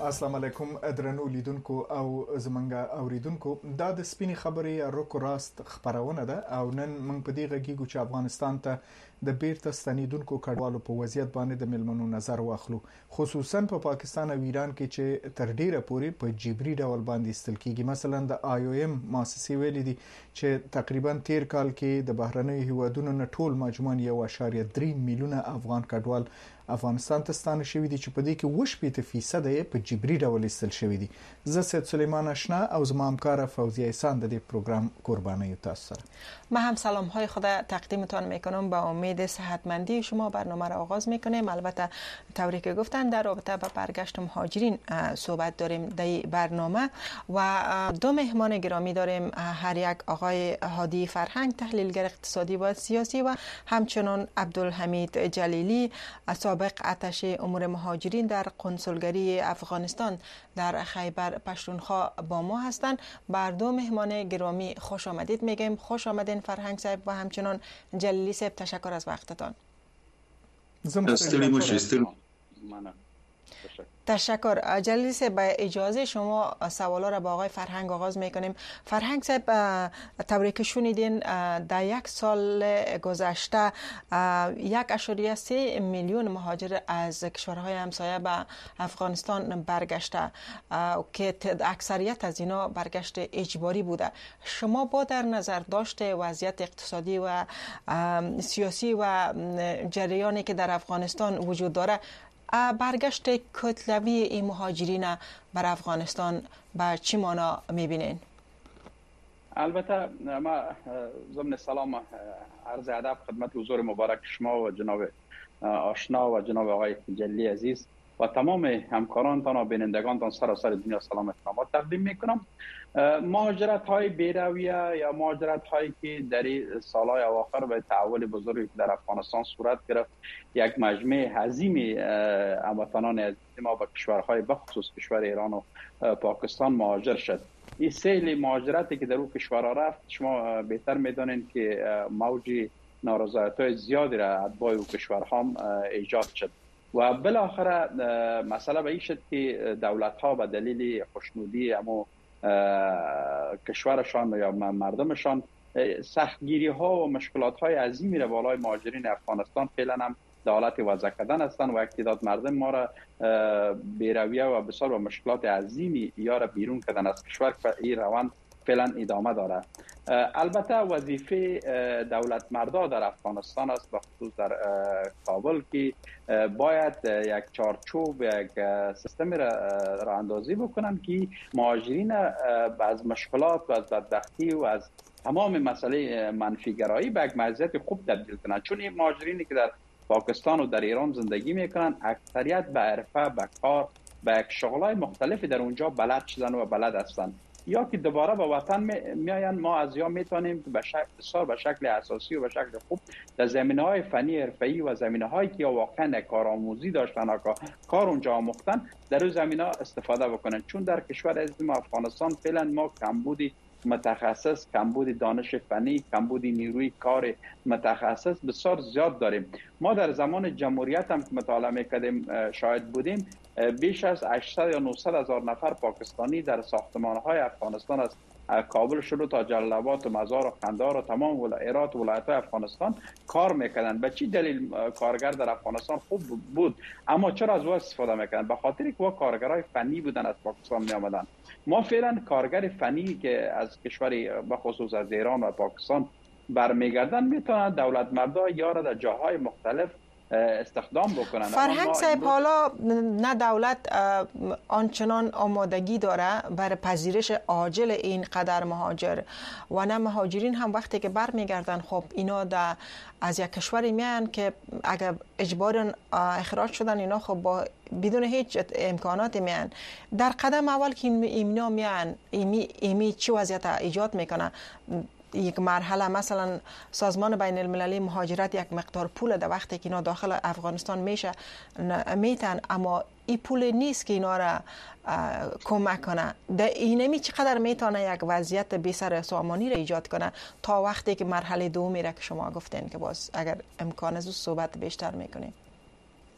السلام علیکم درنو لیدونکو او زمونږ اوریدونکو دا د سپینې خبرې روکو راست خبرونه ده او نن موږ په دې غږیږو چې افغانستان ته د بیرته ستنیدونکو کډوالو په وضعیت باندې د ملمنو نظر واخلو خصوصا په پاکستان او ایران کې چې تر ډیره پورې په جبري ډول باندې استل کیږي. مثلا د IOM مؤسسې ویلي دي چې تقریبا 13 کال کې د بهرنیو هیوادونو نه ټول مجموعاً 1.3 میلیونه افغان کډوال افغانستان ته ستانه شوی دي چې په دې کې 8% یې په جبري ډول استل شوی دي. زه سید سلیمان آشنا او زما همکار فوزیه احسان د دې پروگرام قربانی تاسو سره. ما هم سلام های خود تقدیمتان میکنم. با امید صحتمندی شما برنامه را آغاز میکنیم. البته طوری که گفتن در رابطه با برگشت مهاجرین صحبت داریم در برنامه و دو مهمان گرامی داریم، هر یک آقای هادی فرهنگ تحلیلگر اقتصادی و سیاسی و همچنان عبدالحمید جلیلی سابق ارتش امور مهاجرین در کنسولگری افغانستان در خیبر پشتونخوا با ما هستند. بر دو مهمان گرامی خوش آمدید میگیم. خوش آمدین فرهنگ صاحب و همچنان جلیلی صاحب، تشکر از وقتتان. تشکر. جلیلی صاحب، با اجازه شما سوالا را با آقای فرهنگ آغاز میکنیم. فرهنگ صاحب، طوری که شنیدین در یک سال گذشته 1.3 میلیون مهاجر از کشورهای همسایه به افغانستان برگشته که اکثریت از اینا برگشت اجباری بوده. شما با در نظر داشته وضعیت اقتصادی و سیاسی و جریانی که در افغانستان وجود داره، برگشت کتلوی این مهاجرین بر افغانستان به چی معنا میبینین؟ البته ما ضمن سلام عرض ادب خدمت حضور مبارک شما و جناب آشنا و جناب آقای جلی عزیز و تمام همکارانتان و بینندگانتان سراسر دنیا سلام احترامات تقدیم میکنم. مهاجرت های بیرویه یا مهاجرت هایی که در سالهای اواخر به تحول بزرگی در افغانستان صورت گرفت، یک مجمع عظیم هموطنان عزیز ما به کشورهای بخصوص کشور ایران و پاکستان مهاجر شد. این سیل مهاجرتی که در اون کشورها رفت، شما بهتر میدانید که موج نارضایتی زیادی را اتباع اون کشورها ایجاد شد و بالاخره مسئله به این شد که دولت ها به دلیل خوشنودی اما کشورشان یا مردمشان سختگیری ها و مشکلات های عظیمی را بالای مهاجرین افغانستان فعلا هم در حالت وضع کردن هستند و تعداد مردم ما را بیرویه و بسیار با مشکلات عظیمی یا را بیرون کردن از کشور که این روند فعلا ادامه داره. البته وظیفه دولت مردا در افغانستان است، به خصوص در کابل، که باید یک چارچوب یک سیستم را اندازی بکنن که مهاجرین از مشکلات و از بدبختی و از تمام مسئله منفیگرایی به یک وضعیت خوب تبدیل کنن. چون این مهاجرینی که در پاکستان و در ایران زندگی میکنن اکثریت به حرفه، به کار، به یک شغلای مختلفی در اونجا بلد شدن و بلد هستند، یا که دوباره به وطن میاین. ما از یا میتونیم به شکل اساسی و به شکل خوب در زمینه‌های فنی حرفه‌ای و زمینه‌هایی که واقعا کارآموزی داشتن و کار اونجا آموختن در اون زمینه‌ها استفاده بکنن. چون در کشور عزیز ما افغانستان فعلا ما کمبودی متخصص، کمبود دانش فنی، کمبود نیروی کار متخصص بسیار زیاد داریم. ما در زمان جمهوریت هم که مطالعه میکردیم شاهد بودیم بیش از 800 یا 900 هزار نفر پاکستانی در ساختمان‌های افغانستان از کابل شروع تا جلال آباد و مزار و قندهار و تمام ولایت‌های افغانستان کار میکردن. به چی دلیل کارگر در افغانستان خوب بود اما چرا از او استفاده میکردن؟ به خاطر که کارگرای فنی بودن از پاکستان می آمدن. ما فعلا کارگر فنی که از کشوری به خصوص از ایران و پاکستان برمیگردن میتونن دولت مردا یا را در جاهای مختلف استخدام بکنن. فرهنگ صاحب، حالا نه دولت آنچنان آمادگی داره برای پذیرش عاجل این قدر مهاجر و نه مهاجرین هم وقتی که برمیگردن خب اینا از یک کشوری میان که اگر اجبارا اخراج شدن اینا خب با بدون هیچ امکاناتی میان. در قدم اول که اینا میان ایمی چی وضعیت ایجاد میکنه؟ یک مرحله مثلا سازمان بین المللی مهاجرت یک مقدار پول در وقتی که اینا داخل افغانستان میشه میتن، اما این پول نیست که اینا را کمک کنه. در اینمی چقدر میتونه یک وضعیت بی سر سامانی را ایجاد کنه تا وقتی که مرحله دومی را که شما گفتین که باز اگر امکان از صحبت بیشتر میکنیم.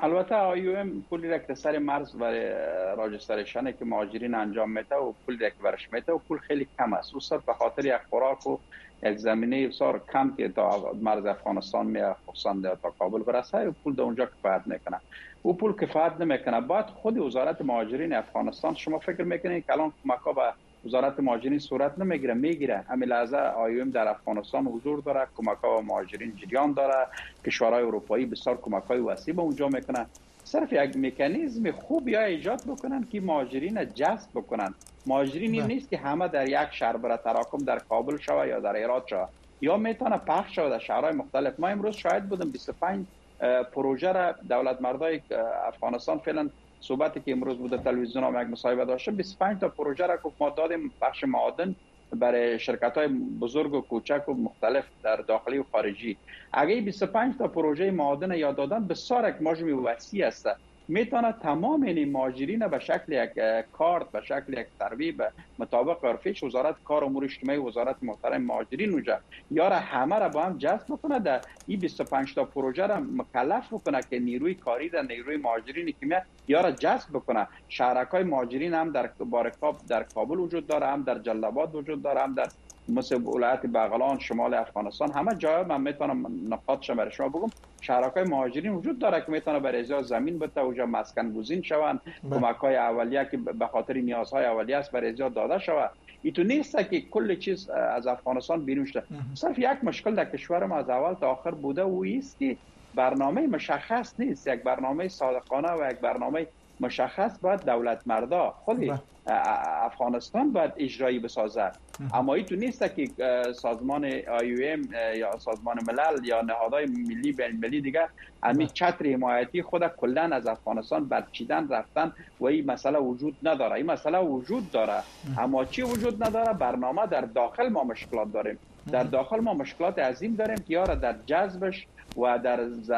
البته IOM پولی را که سر مرز برای راجستریشن که مهاجرین انجام میده و پولی را که برش میده و پول خیلی کم است. اصلا به خاطر یک خوراک و یک زمینه بسیار کم که تا مرز افغانستان میاد خصوصا تا کابل برسه و پول در اونجا کفایت میکنه. او پول کفایت نمیکنه. بعد خود وزارت مهاجرین افغانستان شما فکر میکنید که الان کمک‌ها به وزارت مهاجرین صورت نمیگیره؟ میگیره. همین لحظه IOM در افغانستان حضور داره، کمک‌ها به مهاجرین جریان داره، کشورهای اروپایی بسیار کمک‌های وسیع به اونجا میکنن. صرف یک مکانیزم خوب یا ایجاد بکنن که مهاجرین جذب بکنن. مهاجرین این نیست که همه در یک شهر بر تراکم در کابل شوه یا در هرات شوه، یا میتونه پخش شوه در شهرهای مختلف. ما امروز شاهد بودیم 25 پروژه را دولت مردای افغانستان فعلا صحبتی که امروز بوده تلویزیون هم یک مصاحبه داشته 25 تا پروژه را که ما دادیم بخش معادن برای شرکت‌های بزرگ و کوچک و مختلف در داخلی و خارجی. اگه 25 تا پروژه معادن یاد دادن بسیار یک مجموعه وسیع است، میتونه تمام این مهاجرین به شکل یک کارت، به شکل یک ترویج مطابق عرفیش وزارت کار امور اجتماعی وزارت محترم مهاجرین اونجا یارا همه را با هم جذب بکنه، در این 25 تا پروژه را مکلف بکنه که نیروی کاری در نیروی مهاجرین که میاد یارا جذب بکنه. شهرک‌های مهاجرین هم در بارکاب در کابل وجود داره، هم در جلال آباد وجود داره، هم در مثل ولایت بغلان شمال افغانستان. همه جاها من میتونم نقاطش برای شما بگم. شهرک‌های مهاجرین وجود داره که میتونه برای ازای زمین بده اونجا مسکن گزین شوند، کمک‌های اولیه که به خاطر نیازهای اولیه است برای ازای داده شود. این تو نیست که کل چیز از افغانستان بیرون شده. صرف یک مشکل در کشور ما از اول تا آخر بوده و است که برنامه مشخص نیست. یک برنامه صادقانه و یک برنامه مشخص باید دولت مردا خود افغانستان باید اجرایی بسازه. اما این تو نیست که سازمان IOM یا سازمان ملل یا نهادهای ملی بین المللی دیگه همین چتر حمایتی خود کلا از افغانستان برچیدن رفتن و این مسئله وجود نداره. این مسئله وجود داره، اما چی وجود نداره؟ برنامه. در داخل ما مشکلات داریم. در داخل ما مشکلات عظیم داریم که یارا در جذبش و در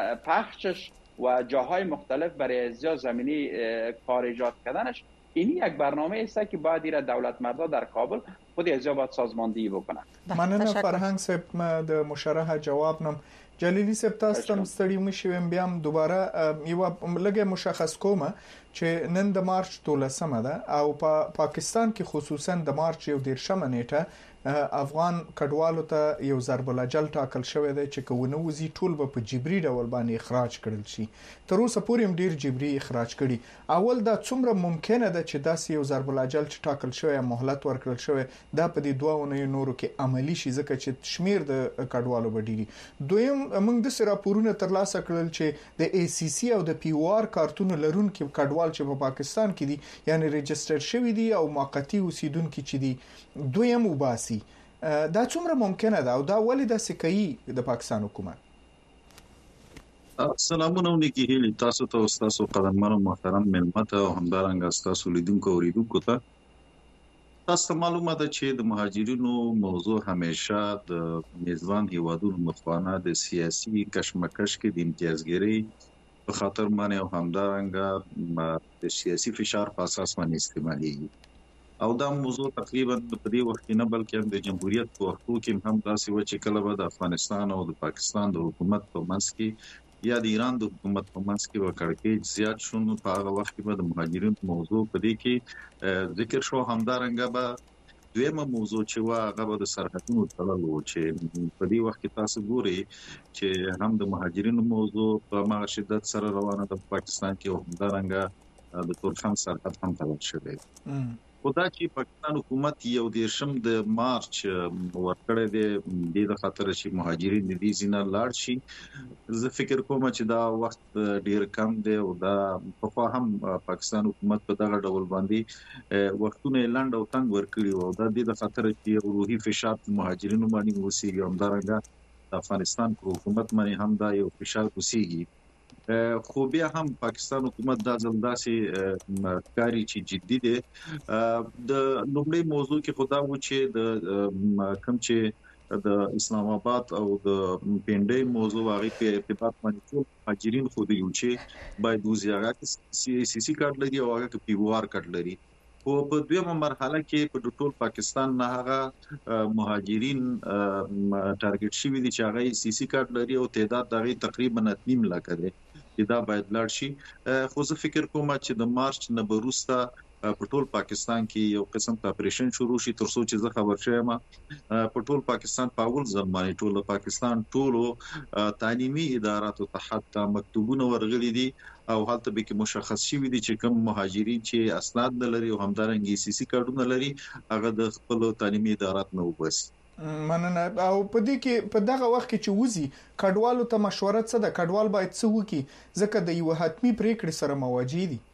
پخشش و جاهای مختلف برای ازیا زمینی کار ایجاد کردنش. این یک برنامه است که باید ایره دولت مردا در کابل خود ازیا باید سازماندهی بکنه. مننه فرهنگ صاحب د مشرحه جواب نم جلیلی صاحب تاسو تم ستړي مشوم بیا هم دوباره یو لګه مشخص کومه چې نن د مارچ 12 ده او په پاکستان کې خصوصا د مارچ 11 نیټه افغان کډوالو ته یو ضرب الاجل ټاکل شوی دی چې کوونه وزي ټول په جبري ډول باندې اخراج کړل شي. تر اوسه پورې ډیر جبري اخراج کړي. اول دا څومره ممکنه ده چې داسې یو ضرب الاجل چې ټاکل شوی مهلت ورکړل شوی دا په دې دوه نورو کې عملی شي ځکه چې شمیر د کډوالو بډيري. دویم موږ د راپورونو ترلاسه کړل چې د ACC او د POR کارتونو لرونکي کډوال چې په پاکستان کې دي یعنی ريجستر شوی دي او موقتی اوسیدونکو چې دي دویم وباسي. دا څومره ممکنه ده او دا ولې د سکهي د پاکستان حکومت؟ سلامونه ونکي هیلي تاسو ته تاسو قدرمنو محترم ملمت او همدارنګه تاسو لیدونکو اوریدونکو ته تاسو معلومه ده چې د مهاجرینو موضوع همیشه د میزبان هیوادونو مخوانه د سیاسي کشمکش کې د امتیازګری په خاطر باندې او همدارنګه د سیاسي فشار په اساس باندې استعمالي او دا موضوع تقریبا په دې وخت کې نه بلکې د جمهوریت په وختو کې هم داسې و چې کله به د افغانستان او د پاکستان د حکومت په منځ کې یا د ایران د حکومت په منځ کې وکړکېج زیات شون په هغه وخت کې به د مهاجرینو موضوع په دې کې ذکر شو. همدارنګه به دویمه موضوع چې هغه به د سرحدونو تړل و چې په دې وخت کې تاسو ګورئ چې هم د مهاجرینو موضوع په هغه شدت سره روانه ده په پاکستان کې او همدارنګه د تورخم سرحد هم تړل شوی. خدا چې پاکستان حکومت یو دیرشم د مارچ ورکړی دی د خاطر چې مهاجرین د دې ځینه لاړ شي. زه فکر کوم چې دا وخت ډیر کم دی او دا په هم پاکستان حکومت په دغه ډول باندې وختونه لنډ او تنګ ورکړي او دا د خاطر چې روحي فشار مهاجرینو باندې وسیږي او همدارنګه افغانستان حکومت باندې هم دا یو فشار وسیږي. خو بیا هم پاکستان حکومت دا ځل داسې کاری چې جدي دی. د لومړی موضوع کې خدا و چې د کوم چې د اسلام آباد او د پنډۍ موضوع هغه په ارتباط باندې ټول مهاجرین خو دی چې باید وزي هغه CC کارت لري او هغه POR کارت لري. او په دویمه مرحله کې په ټول پاکستان نه هغه مهاجرین ټارګټ شوی دي چې هغه CC کارت لري او تعداد دغه تقریبا 3 لک دی. چې دا باید لاړ شي. خو زه فکر کوم چې د مارچ نه وروسته په ټول پاکستان کې یو قسم اپریشن شروع شي، تر څو چې زه خبر شوم په ټول پاکستان په اول ځل باندې ټول پاکستان ټولو تعلیمي اداراتو ته حتی مکتوبونه ورغلي دي او هلته به کې مشخص شوی دي چې کوم مهاجرین چې اسناد نه لري او همدارنګه سی سی کارتونه لري هغه د خپل تعلیمي ادارات نه وباسي. مننه. او په دې کې په دغه وخت کې چې وزي کډوالو ته مشوره څه ده؟ کډوال باید څه وکړي ځکه د یو حتمی پریکړې سره مواجه دي؟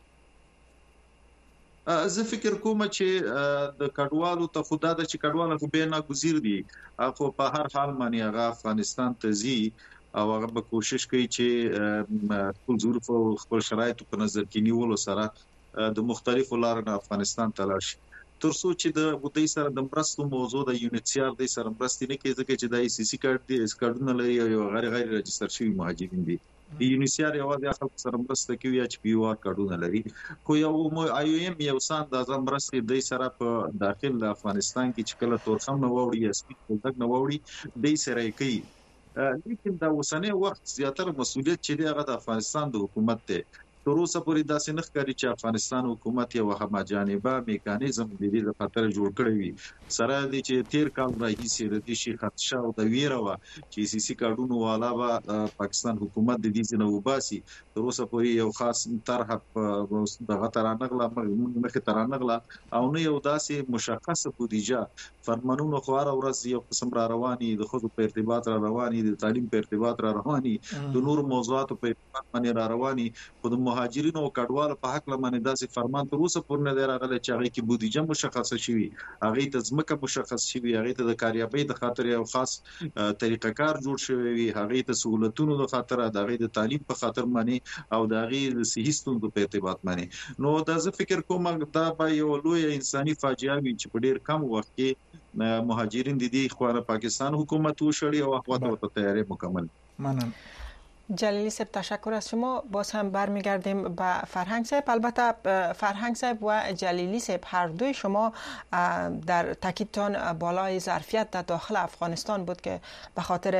زه فکر کوم چې د کډوالو ته خدا د چې کډوالو خو به ناګزیر دي، خو په هر حال باندې هغه افغانستان ته ځي او هغه به کوشش کوي چې خپل ظروف او خپل شرایط په نظر کې نیولو سره د مختلفو لارو نه افغانستان ته لاړ شي، تر څو چې د ودی سره د مرستو موضوع د یونیسیار د سره مرستې نه کوي ځکه چې د ای سی سی کارتونه لري او غیر رجستر شوی مهاجرین دي. یونیسیار یوازې خلک سره مرسته کوي چې پی او آر کارتونه لري، خو یو آی او ایم یو سان د مرستې د سره په داخل د افغانستان کې چې کله تورخم نه ووري یا سپیډ کولدک نه ووري د سره کوي. لیکن دا اوسنۍ وخت زیاتره مسؤلیت چې دی هغه د افغانستان د حکومت دی. تر اوسه پورې داسې نه ښکاري چې افغانستان حکومت یو همجانبه میکانیزم د دې لپاره جوړ کړی وي، سره د چې تیر کال راهیسې د دې شي خدشه او د ویره وا چې سی سی کارتونو والا به پاکستان حکومت د دې نه وباسي. تر اوسه پورې یو خاص طرح دغه ترانغله مخه ترانغله او نه یو داسې مشخصه بودیجه فرمانونو خو هر ورځ یو قسم را رواني، د خود په ارتباط را رواني، د تعلیم په ارتباط را رواني، د نور موضوعاتو په ارتباط باندې را رواني، خو د مهاجرینو او کډوالو په حق لمنه داسې فرمان تر اوسه پورې نه دی راغلی چې هغه کې بودیجه مشخصه شوی، هغه ته ځمکه مشخص شوی، هغه ته د کاریابۍ د خاطر یو خاص طریقه کار جوړ شوی وي، هغه ته سہولتونو د خاطر، د هغه د تعلیم په خاطر باندې او د هغه د صحي ستونزو په ارتباط باندې. نو دا زه فکر کوم دا به یو لوی انساني فاجعه وي چې په ډیر کم وخت کې مهاجرین د دې خوانه پاکستان حکومت وشړي او هغه ته تیاری مکمل. مننه. جلیلی صاحب تشکر از شما. باز هم برمیگردیم به فرهنگ صاحب. البته فرهنگ صاحب و جلیلی صاحب هر دوی شما در تاکیدتان بالای ظرفیت در داخل افغانستان بود که به خاطر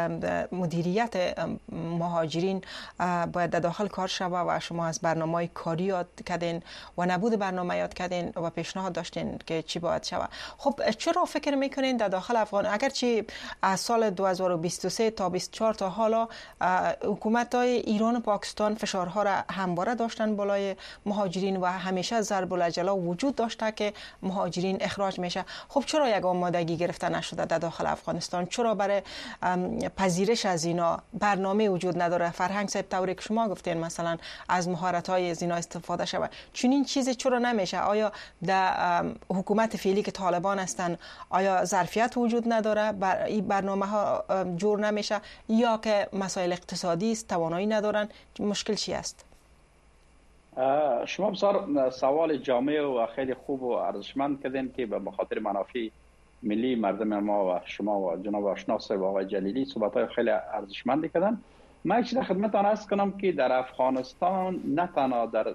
مدیریت مهاجرین باید در داخل کار شود و شما از برنامه کاری یاد کردین و نبود برنامه یاد کردین و پیشنهاد داشتین که چی باید شود. خب چرا فکر میکنین در داخل افغان اگرچه از سال 2023 تا 24 تا حالا حکومت‌های ایران و پاکستان فشارها را همواره داشتن بالای مهاجرین و همیشه ضرب العجله وجود داشته که مهاجرین اخراج میشه، خب چرا یک آمادگی گرفته نشده در داخل افغانستان؟ چرا برای پذیرش از اینا برنامه وجود نداره؟ فرهنگ صاحب طوری که شما گفتین مثلا از مهارت‌های از اینا استفاده شود، چنین چیزی چرا نمیشه؟ آیا در حکومت فعلی که طالبان هستن آیا ظرفیت وجود نداره این برنامه ها جور نمیشه یا که مسائل اقتصادی است، توانایی ندارن؟ مشکل چی است؟ شما بسیار سوال جامع و خیلی خوب و ارزشمند کردین که به خاطر منافع ملی مردم ما و شما و جناب آشنا صاحب آقای جلیلی صحبت‌های خیلی ارزشمندی کردن. من چیز خدمتتان عرض کنم که در افغانستان نه تنها در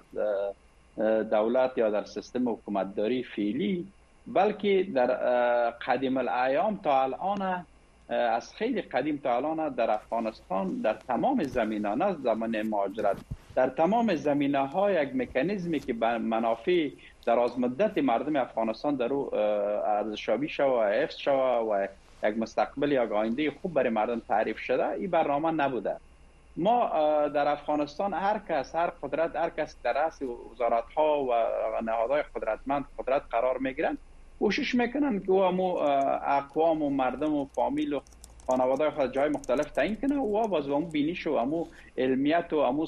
دولت یا در سیستم حکومتداری فعلی بلکه در قدیم الایام تا الان، از خیلی قدیم تا الان در افغانستان در تمام زمینه، نه زمان مهاجرت، در تمام زمینه ها یک مکانیزمی که به منافع دراز مدت مردم افغانستان در او ارزشیابی شود و حفظ شود و یک مستقبل یا آینده خوب برای مردم تعریف شده، این برنامه نبوده. ما در افغانستان هر کس، هر قدرت، هر کس در رأس وزارت ها و نهادهای قدرتمند قدرت قرار میگیرن، کوشش میکنن که او اقوام و مردم و فامیل و خانواده خود جای مختلف تعیین کنه و باز امو بینیش و امو علمیت و امو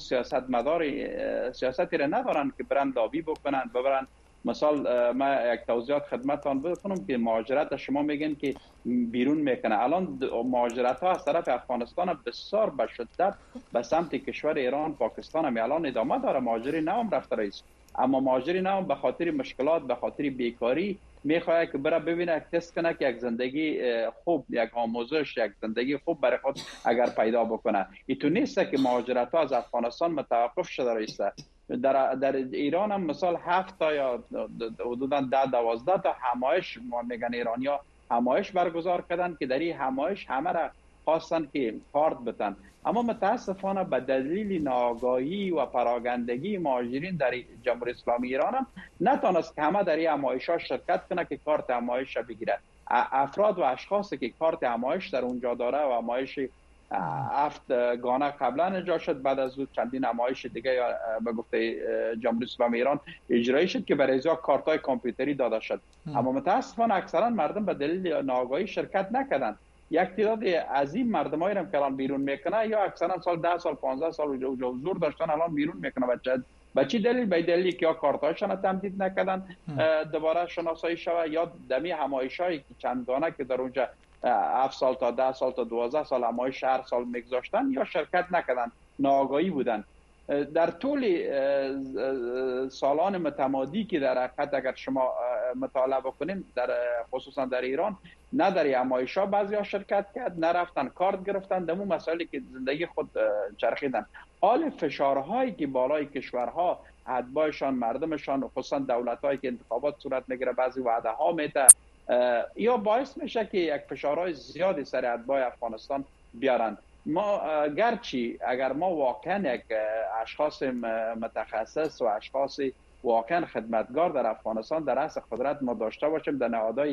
سیاستی را ندارن که برن لابی بکنن ببرن. مثال ما یک توضیحات خدمتتان بکنم که مهاجرت شما میگن که بیرون میکنه. الان مهاجرت ها از طرف افغانستان بسیار به شدت به سمت کشور ایران، پاکستان هم الان ادامه داره. مهاجری نام رفته رئیس، اما مهاجری نام به خاطر مشکلات، به خاطر بیکاری میخواد که بره ببینه، تست کنه که یک زندگی خوب، یک آموزش، یک زندگی خوب برای خود اگر پیدا بکنه. این تو نیست که مهاجرت ها از افغانستان متوقف شده رئیس. در ایران هم مثال 7 تا یا حدودا 10-12 تا همایش میگن ایرانیا همایش برگزار کردن که در این همایش همه را خواستن که کارت بتن، اما متاسفانه به دلیل ناآگاهی و پراگندگی مهاجرین در جمهوری اسلامی ایران هم نتونست که همه در این همایش‌ها شرکت کنه که کارت همایش بگیره. افراد و اشخاصی که کارت همایش در اونجا داره و همایش 7 گانه قبلا اجرا شد، بعد از اون چندین همایش دیگه یا به گفته جمهوری اسلامی ایران اجرایی شد که برای ازا کارت‌های کامپیوتری داده شد. اما متاسفانه اکثرا مردم به دلیل ناآگاهی شرکت نکردند. یک تعداد عظیم مردمایی هم که الان بیرون میکنه یا اکثرا سال 10 سال 15 سال حضور داشتن الان بیرون میکنه. به چی دلیل؟ به دلیلی که یا کارت‌هاشون تمدید نکردن دوباره شناسایی شوه، یا دمی همایش‌هایی که چندگانه که در اونجا 7 سال تا 10 سال تا 12 سال همایش هر سال میگذاشتن یا شرکت نکردن، ناآگاهی بودن. در طول سالان متمادی که در حقیقت اگر شما مطالعه بکنیم در خصوصا در ایران، نه در همایش‌ها بعضیا شرکت کرد، نه رفتن کارت گرفتن، دمو مسائلی که زندگی خود چرخیدن. حال فشارهایی که بالای کشورها اتباعشان مردمشان خصوصا دولت‌هایی که انتخابات صورت میگیره بعضی وعده ها میده یا باعث میشه که یک فشارهای زیادی سر اتباع افغانستان بیارن. ما گرچه اگر ما واقعا یک اشخاص متخصص و اشخاص واقعا خدمتگار در افغانستان در رأس قدرت ما داشته باشیم در نهادهای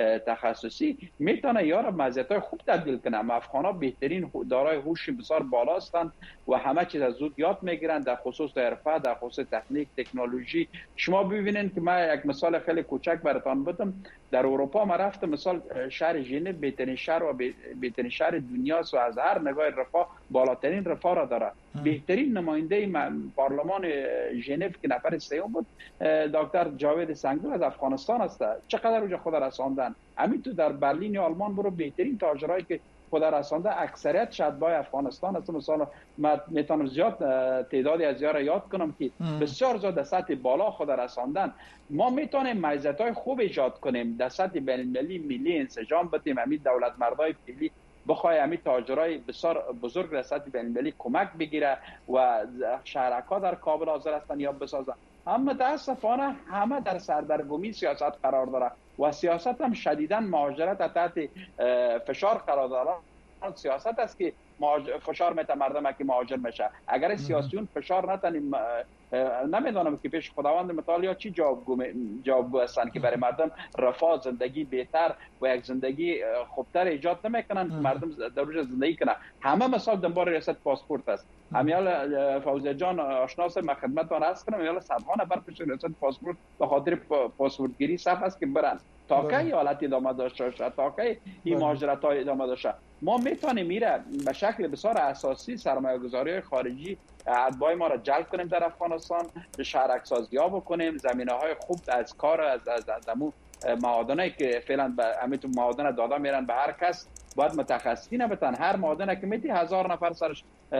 تخصصی، میتونه یارا مزیت‌های خوب تبدیل کنه. اما افغان‌ها بهترین دارای هوش بسیار بالا هستند و همه چیز از زود یاد میگیرن در خصوص حرفه، در خصوص تکنیک، تکنولوژی. شما ببینید که من یک مثال خیلی کوچک براتون بدم. در اروپا ما رفتم، مثال شهر ژنو بهترین شهر و بهترین شهر دنیاست و از هر نگاه رفاه بالاترین رفاه را داره. بهترین نماینده پارلمان ژنو که نفر سوم بود دکتر جاوید سنگدل از افغانستان است. چقدر اونجا خود رساندن. همین تو در برلین یا آلمان برو، بهترین تاجرایی که خود رسانده اکثریت شدبای افغانستان است. مثلا من میتونم زیاد تعدادی از یارا یاد کنم که بسیار زیاد در سطح بالا خود رساندن. ما میتونیم مزیت‌های خوب ایجاد کنیم، در سطح بین‌المللی ملی انسجام بدیم، همین دولت مردای فعلی بخوای همین تاجرای بسیار بزرگ در سطح بین‌المللی کمک بگیره و شرکا در کابل حاضر هستن یا بسازن. اما متاسفانه همه در سردرگمی سیاست قرار داره و سیاست هم شدیداً مهاجرت تحت فشار قرار داره. سیاست است که فشار میته مردم که مهاجر میشه. اگر سیاسیون فشار نتنیم نمیدونم که پیش خداوند متعال یا چی جوابگو هستن که برای مردم رفاه، زندگی بهتر و یک زندگی خوبتر ایجاد نمیکنن، مردم در روش زندگی کنن. همه مثال دنبال ریاست پاسپورت است. امیال فوزی جان آشناس ما خدمتتون عرض کنم، امیال صدها نفر پیش ریاست پاسپورت به خاطر پاسپورت گیری صف است که برن. تا کی حالت ادامه داشته باشه، تا کی این مهاجرت های ادامه داشته. ما میتونیم میره به شکل بسیار اساسی سرمایه‌گذاری خارجی اتباع ما را جلب کنیم در افغانستان، شهرک سازی ها بکنیم، زمینه‌های خوب از کار از معادنی که فعلا به همین تو معادن داده میرن به هر کس، باید متخصصین بتن. هر معادنه که میتی 1000 نفر سرش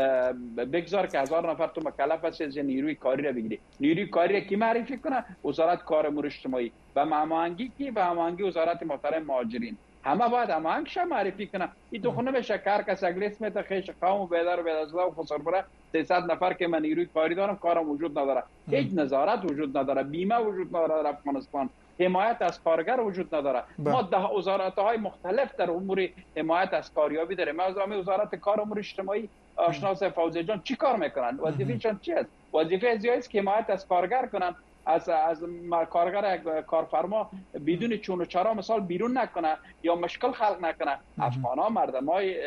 بگذار که 1000 نفر تو مکلف هستی از نیروی کاری را بگیری. نیروی کاری را کی معرفی کنه؟ وزارت کار امور اجتماعی و هماهنگی کی؟ به هماهنگی وزارت محترم مهاجرین. همه باید هماهنگ شه معرفی کنه. این تو خونه بشه کار کس اگلیس میته خیش قوم بیدار و خسر بره 300 نفر که من نیروی کاری دارم کارم وجود نداره. هیچ نظارت وجود نداره، بیمه وجود نداره در افغانستان، حمایت از کارگر وجود نداره. ما ده وزارت‌های مختلف در امور حمایت از کاریابی داریم. از وزارت کار امور اجتماعی آشناس فوزی جان چی کار میکنن؟ وظیفه‌شون چی است؟ وظیفه ازی است که حمایت از کارگر کنن، از کارگر کارفرما بدون چون و چرا مثال بیرون نکنه یا مشکل خلق نکنه. افغان‌ها مردمای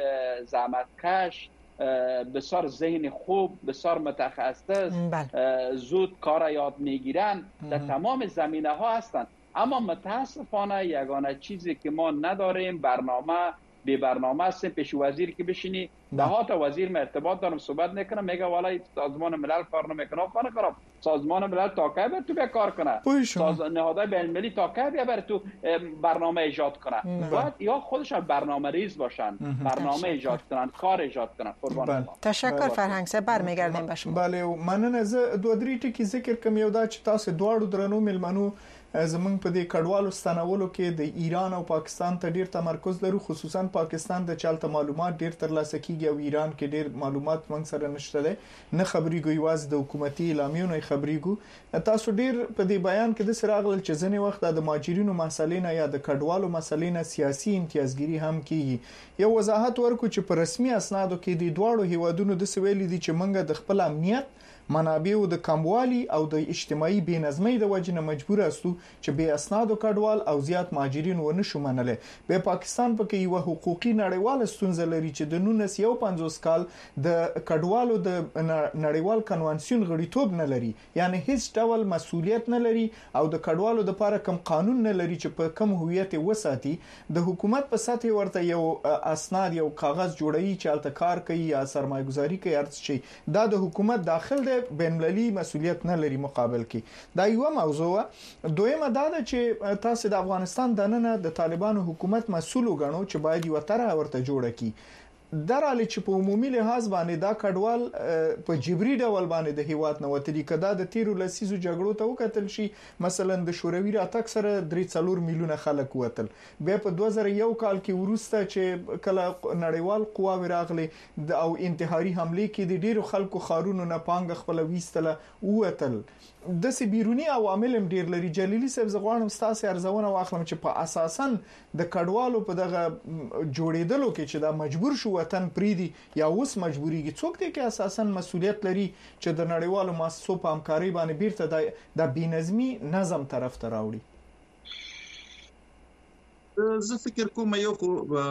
زحمتکش، بسیار ذهن خوب، بسیار متخصص، زود کار یاد میگیرن، در تمام زمینه ها هستند. اما متاسفانه یگانه چیزی که ما نداریم برنامه، به برنامه هستیم. پیش وزیر که بشینی ده ها تا وزیر من ارتباط دارم صحبت نکنم، میگه والا سازمان ملل کار نمیکنه. خانه خراب، سازمان ملل تا کی بر تو بیا کار کنه؟ نهادهای بین المللی تا کی بیا بر تو برنامه ایجاد کنه؟ باید یا خودشان برنامه ریز باشن، برنامه ایجاد کنن، کار ایجاد کنن. قربان تشکر فرهنگ صاحب، برمیگردیم به شما. بله، مننه. زه دوه درې ټکي ذکر کوم. یو دا چې تاسو دواړو درنو ملمنو زمونږ په دې کډوالو ستنولو کې د ایران او پاکستان ته ډیر تمرکز لرو، خصوصا پاکستان د چالت معلومات ډیر ترلاسه کیږي او ایران کې ډیر معلومات موږ سره نشته ده، نه خبريږي یوازې د حکومتي اعلامیو نه خبريږي. تاسو ډیر په دې بیان کې د سراغل چې ځنې وخت د مهاجرینو مسلې نه یا د کډوالو مسلې نه سیاسي امتیازګری هم کیږي. یو وضاحت ورکو چې په رسمي اسنادو کې د دوړو هیوادونو د سویلي دي چې موږ د خپل امنیت منابعو د کموالي او د اجتماعي بېنظمۍ د وجې مجبور استو چې به اسنادو کډوال او زیات مهاجرین ونه شو منله. به پاکستان پکې یو حقوقي نړیوال ستونزه لري چې د 1950 کال د کډوالو د نړیوال کنوانسیون غړیتوب نه لري، یعنی هیڅ ډول مسولیت نه لري او د کډوالو د لپاره کوم قانون نه لري چې په کوم هویت وساتي. د حکومت په سطح ورته یو اسناد یو کاغذ جوړوي چې الته کار کوي یا سرمایه‌ګذاري کوي ارڅ شي، دا د حکومت داخل دی، بین‌المللي مسولیت نه لري مقابل کې. دا یو موضوع. دویمه دا ده چې تاسو د افغانستان د نن د طالبانو حکومت مسؤل وګڼو چې باید یو طرح ورته جوړه کړي. درالي چې په عمومي لحاظ باندې دا کډوال په جبري ډول باندې د هیواد نه وتلي کدا د تیرو لسیزو جګړو ته وکتل شي، مثلا د شوروي راتګ سره 3.4 میلیونه خلک وتل، بیا په 2001 کال کې ورسته چې کله نړیوال قواوی راغلي او انتحاري حمله کې د ډیرو خلکو خارونو نه پانګه خپل ویستله وتل. د سی بیرونی عوامل هم ډیر لري. جلیلی صاحب زغوانم ستاسو ارزونه واخلم چې په اساساً د کډوالو په دغه جوړیدلو کې چې دا مجبور شو وطن پریدي یا اوس مجبوریږي، څوک دی چې اساساً مسولیت لري چې د نړیوالو مؤسسو په همکاري باندې بیرته د بینظمي نظم طرف ته راوړي؟ زه فکر کوم یو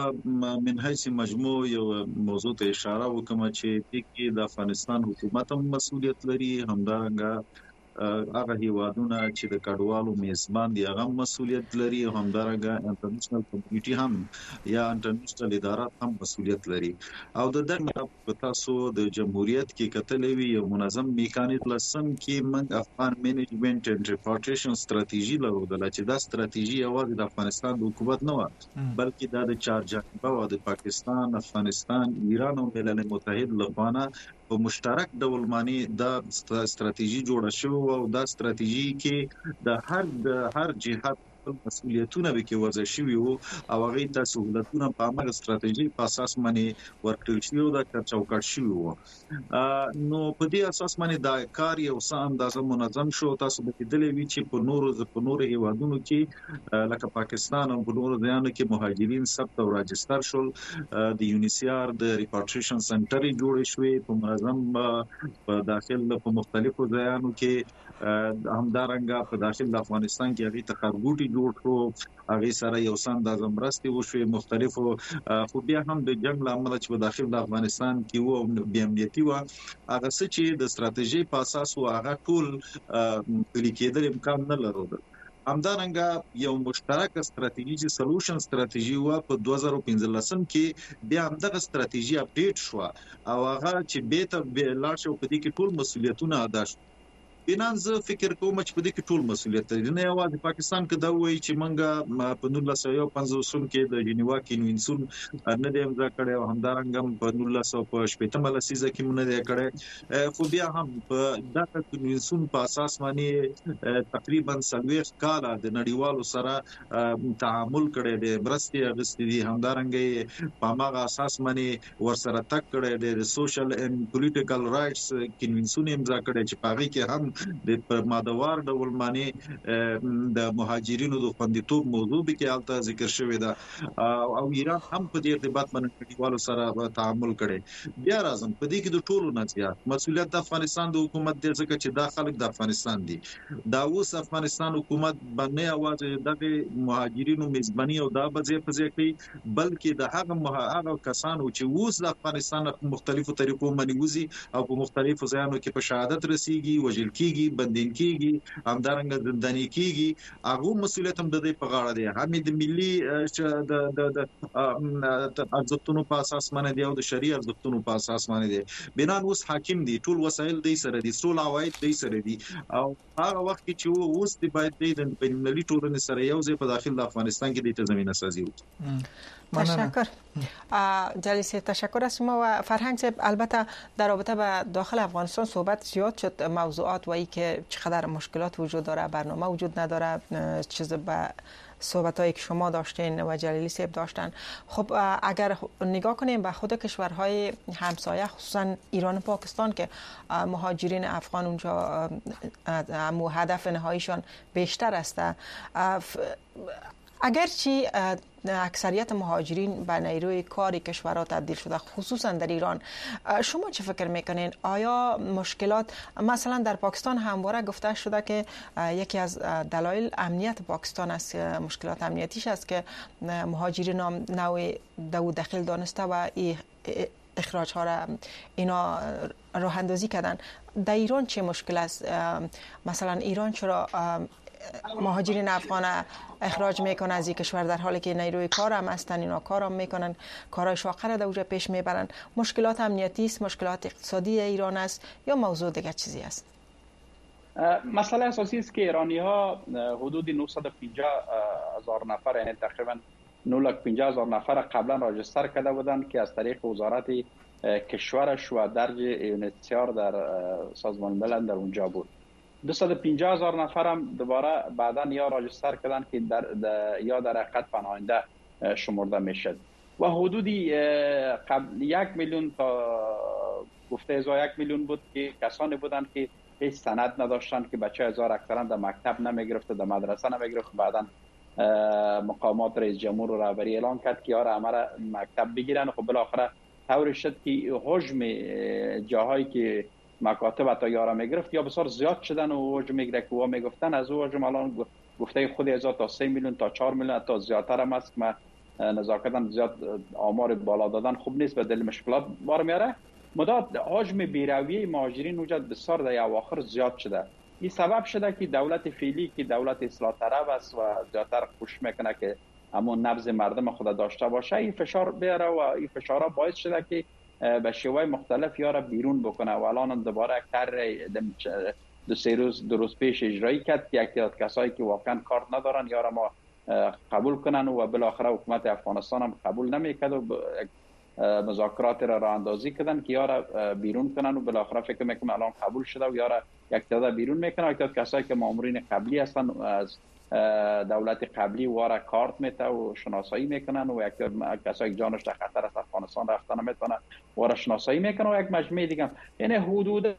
من حیث مجموع یو موضوع ته اشاره وکم چې د افغانستان حکومت هم مسولیت لري، همدارنګه هغه هیوادونه چې د کډوالو میزبان دي هغه مسولیت لري، همدارنګه انټرنیشنل کمیونټي هم یا انټرنیشنل ادارات هم مسولیت لري. او د دغه په تاسو د جمهوریت کې کتلې وی یو منظم میکانیزم لسم کې موږ افغان منیجمنت اند ریپارټیشن ستراتیژي لرو، چې دا ستراتیژي یوازې د افغانستان د حکومت نه و بلکې دا د چار جانبه و، د پاکستان، افغانستان، ایران او ملل متحد لخوا په مشترک ډول باندې دا ستراتیژي جوړه شوې او دا ستراتیژي کې د هر جهات مسؤلیتونه به کې وضع شوي وو او هغه ته سہولتونه په هغه ستراتیژي په اساس باندې ورکړل شوی او دا چوکاټ شوی وو. نو په دې اساس باندې دا کار یو څه اندازه منظم شو. تاسو به لیدلې وی چې په نورو هیوادونو کې لکه پاکستان او په نورو ځایونو کې مهاجرین ثبت او راجستر شول، د یونیسیار د ریپارټیشن سنټر جوړ شوی په منظم په داخل په مختلفو ځایونو کې، همدارنګه په داخل د افغانستان کې هغه تخرګوټي جوړ شو، هغه سره یو څه اندازه مرستې وشوي مختلفو، خو بیا هم د جنگ لامل چې په داخل د افغانستان کې وو بیا امنیتي و، هغه څه چې د ستراتیژي په اساس و هغه ټول پلي کېدل امکان نه لرل. همدارنګه یو مشترک ستراتیژي سولوشن ستراتیژي و په 2015 کې بیا همدغه ستراتیژي اپډیټ شو او هغه چې به ته لاړ شو په دې کې ټول مسولیتونه ادا شو. بنان زه فکر کوم چې په دې کې ټول مسولیت لري، نه یوازې پاکستان کې دا وایي چې موږ په 1950 کې د جنیوا کنوینسیون نه دی امضا کړی او همدارنګه په 1950 لسیزه کې مونږ نه دی کړی، خو بیا هم په دغه کنوینسیون په اساس باندې تقریبا 40 کال د نړیوالو سره تعامل کړی دی، مرستې اخیستې دي، همدارنګه په هغه اساس باندې ورسره تک کړی دی، د سوشل اینڈ پولیټیکل رائټس کنوینسیون امضا کړی چې په هغه کې هم د مادوار ډول باندې د مهاجرینو د خوندیتوب موضوع به کې البته ذکر شوی ده او ایران هم په دې ارتباط باندې نړیوالو سره تعامل کړي. بیا راځم په دې کې د ټولو نه زیات مسولیت د افغانستان د حکومت دی، ځکه چې دا خلک د افغانستان دي. دا اوس افغانستان حکومت باندې اواز د مهاجرینو میزباني او دا بځې پځې کوي، بلکې د هغه کسانو چې اوس د افغانستان مختلفو طریقو باندې وزي او په مختلفو ځایونو کې په شهادت رسیږي، وژل کیږي، بندین کیږي، همدارنګه زنداني کیږي، هغه مسولیت هم د دې په غاړه دی. هم د ملي د ارزښتونو په اساس باندې دی او د شریعه ارزښتونو په اساس باندې دی. بنان اوس حاکم دی، ټول وسایل دی سره دي، ټول عواید دی سره دي او هغه وخت چې اوس دی باید د بین‌المللي ټولنې سره یو ځای په داخل د افغانستان کې د زمينه سازي وکړي. تشکر جلیسی، تشکر از شما. و فرهنگ صاحب، البته در رابطه با داخل افغانستان صحبت زیاد شد، موضوعات و ای که چقدر مشکلات وجود داره، برنامه وجود نداره، چیز به صحبتایی که شما داشتین و جلیلی صاحب داشتن. خب اگر نگاه کنیم به خود کشورهای همسایه، خصوصا ایران و پاکستان که مهاجرین افغان اونجا هدف نهاییشان بیشتر است، اگرچه اکثریت مهاجرین به نیروی کاری کشورها تبدیل شده، خصوصا در ایران، شما چه فکر میکنین؟ آیا مشکلات مثلا در پاکستان همواره گفته شده که یکی از دلایل امنیت پاکستان است، مشکلات امنیتیش است که مهاجرین هم نوع دو دخیل دانسته و اخراج ها را اینا راه اندازی کردن. در ایران چه مشکل است؟ مثلا ایران چرا مهاجرین افغان اخراج میکنه از این کشور در حالی که نیروی کار هم هستن، اینا کار هم میکنن، کارهای شاقه را در اونجا پیش میبرن؟ مشکلات امنیتی است، مشکلات اقتصادی ایران است یا موضوع دیگر چیزی است؟ مسئله اساسی است که ایرانی ها حدود 950,000 نفر، یعنی تقریبا 950,000 نفر قبلا راجستر کرده بودند که از طریق وزارت کشورش و درج UNHCR در سازمان ملل در اونجا بود. 250,000 نفر هم دوباره بعدا یا راجستر کردن که یا در حقیقت پناهنده شمرده میشد و حدودی قبل 1 میلیون تا گفته ازا 1 میلیون بود که کسانی بودند که هیچ سند نداشتند، که بچه هزار اکثرا در مکتب نمیگرفته، در مدرسه نمیگرفت. بعدا مقامات رئیس جمهور و رهبری اعلان کرد که یارا همه مکتب بگیرن. خب بالاخره طوری شد که حجم جاهایی که مکاتب تا یارا میگرفت یا بسیار زیاد شدن و حجم میگیره که میگفتن از او حجم الان گفته خود ازا تا 3 میلیون تا 4 میلیون تا زیادتر هم است. ما نزاکتاً زیاد آمار بالا دادن خوب نیست، به دل مشکلات بار میاره. مداد حجم بیرویه مهاجرین وجود بسیار در اواخر زیاد شده. این سبب شده که دولت فعلی که دولت اصلاح طلب است و زیادتر خوش میکنه که همون نبض مردم خود داشته باشه، این فشار بیاره و این فشارها باعث شده که به شیوه مختلف یارا بیرون بکنه و الان دوباره کار 2-3 روز پیش اجرایی کرد که یک تعداد کسایی که واقعا کارت ندارن یارا ما قبول کنن و بالاخره حکومت افغانستان هم قبول نمیکرد و مذاکرات را اندازی کردن که یارا بیرون کنن و بالاخره فکر میکنم الان قبول شده و یارا یک تعداد بیرون میکنن. یک تعداد کسایی که مامورین قبلی هستن از دولت قبلی واره کارت میته و شناسایی میکنن و یک کسایی جانش در خطر است افغانستان رفتن میتونه واره شناسایی میکنن و یک مجموعه دیگه، یعنی حدود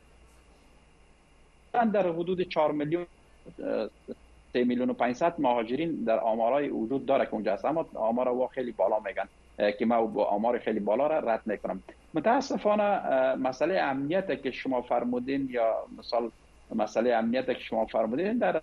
در حدود 4 میلیون 3 میلیون و 500 مهاجرین در آمارای وجود داره که اونجا هست. اما آمار وا خیلی بالا میگن که ما با آمار خیلی بالا را رد میکنم. متاسفانه مسئله امنیت که شما فرمودین یا مثال مسئله امنیت که شما فرمودین در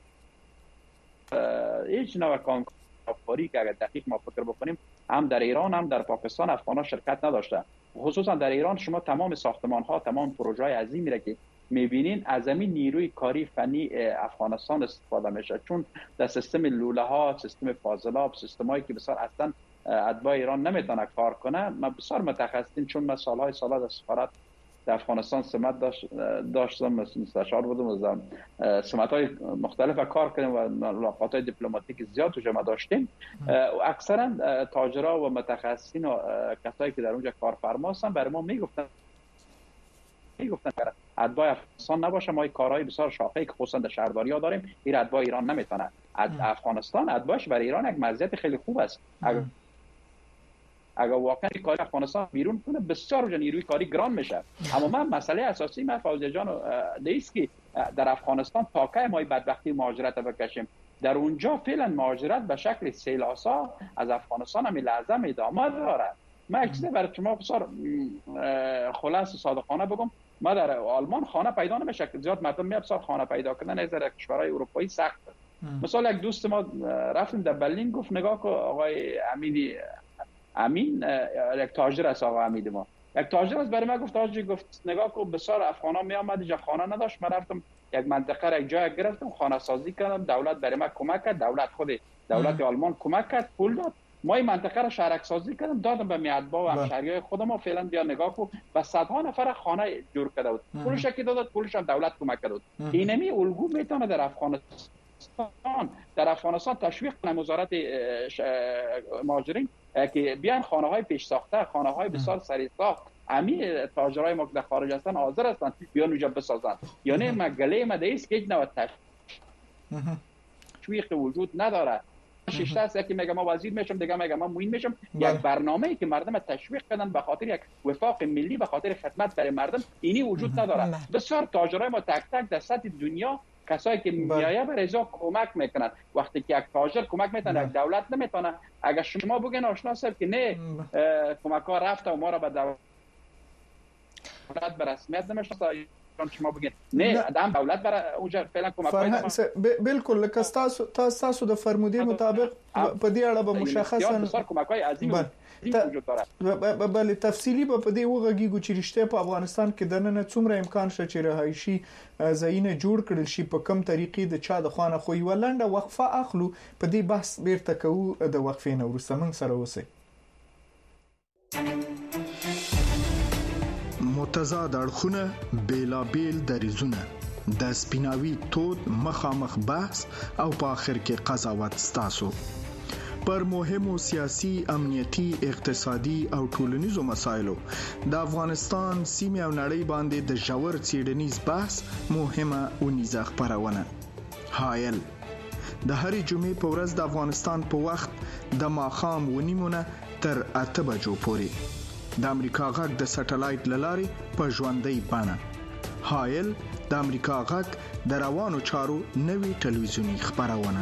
هیچ نوع کاری که اگر دقیق ما فکر بکنیم هم در ایران هم در پاکستان افغانان شرکت نداشته. خصوصا در ایران شما تمام ساختمان ها، تمام پروژه های عظیمی را که میبینین از همین نیروی کاری فنی افغانستان استفاده میشه، چون در سیستم لوله ها، سیستم فاضلاب، سیستم هایی که بسیار اصلا اتباع ایران نمیتونه کار کنه. ما بسیار متخصصیم، چون من سالهای در سفارت در افغانستان سمت داشتم، مستشار بودم و سمت های مختلف کار کردیم و ملاقات های دیپلماتیک زیاد تو جمع داشتیم. اکثرا تاجرها و متخصصین و کسایی که در اونجا کارفرما هستن برای ما میگفتن که اتباع افغانستان نباشه، ما کارهای بسیار شاقه که خصوصا در شهرداری ها داریم این اتباع ایران نمیتونه. افغانستان اتباعش برای ایران یک مزیت خیلی خوب است. اگر واقعا کاری افغانستان بیرون کنه بسیار نیروی کاری گران میشه. اما من مسئله اساسی من فوزیه جان دیست که در افغانستان تا که ما بدبختی مهاجرت بکشیم، در اونجا فعلا مهاجرت به شکل سیلاسا از افغانستان هم لحظه ادامه داره. من یک چیز برای شما بسیار خلاص صادقانه بگم، ما در آلمان خانه پیدا نمیشه، زیاد مردم میابسار خانه پیدا کردن از در کشورهای اروپایی سخت. مثلا یک دوست ما رفتیم در برلین گفت نگاه کو آقای امین یک تاجر است، آقا امید ما یک تاجر است، برای من گفت تاجر گفت نگاه کو بسیار افغانا می آمد اینجا خانه نداشت، من رفتم یک منطقه را یک جای گرفتم خانه سازی کردم، دولت برای من کمک کرد، دولت آلمان کمک کرد، پول داد، ما این منطقه را شهرک سازی کردم دادم به میادبا و همشهریای خودم. فعلا بیا نگاه کو و صدها نفر خانه جور کرده بود، پولش کی داد، پولش هم دولت کمک کرد. اینمی الگو میتونه در افغانستان تشویق کنه وزارت مهاجرین که بیان خانه های پیش ساخته، خانه های بسیار سریع ساخت همه تاجرای ما که در خارج هستن حاضر هستن بیان اونجا بسازن. یعنی مگله ما دیست که نه تشویق وجود نداره. شش تا که میگم ما وزیر میشم، دیگه میگم ما معین میشم. یک برنامه‌ای که مردم تشویق کنن به خاطر یک وفاق ملی، به خاطر خدمت برای مردم، اینی وجود نداره. بسیار تاجرای ما تک تک در سطح دنیا کسایی که میایه برای ازا کمک میکنن. وقتی که یک تاجر کمک میکنه یک دولت نمیتونه. اگر شما بگین آشنا صاحب که نه کمک ها رفته و ما را به دولت به رسمیت نمیشناسه، شما بگین نه ادم دولت برای اونجا فعلا کمک کوي. بالکل لکه تاسو د فرمودې مطابق په دې اړه به مشخصا بسیار کمک‌های عظیم وجود داره. بله تفصیلی به په دې وغږیږو چې رښتیا په افغانستان کې دننه څومره امکان شته چې رهایشي ځایونه جوړ کړل شي، په کوم طریقې د چا د خوانه خو یو لنډه وقفه اخلو، په دې بحث بیرته کوو د وقفې نه وروسته. موږ سره اوسئ. متضاد اړخونه، بیلابیل دریزونه، د سپیناوي تود مخامخ بحث او په اخر کې قضاوت ستاسو پر مهمو سیاسي، امنیتي، اقتصادي او ټولنیزو مسایلو د افغانستان سیمه او نړۍ باندې د ژور څېړنیز بحث مهمه ونیزه خبرونه. حایل د هرې جمعې په ورځ د افغانستان په وخت د ماښام ونیمونه تر 8 بجو پورې د امریکا غږ د سټلایټ لارې په ژوندۍ بڼه. حایل د امریکا غږ د روانو چارو نوې ټلویزیونی خبرونه.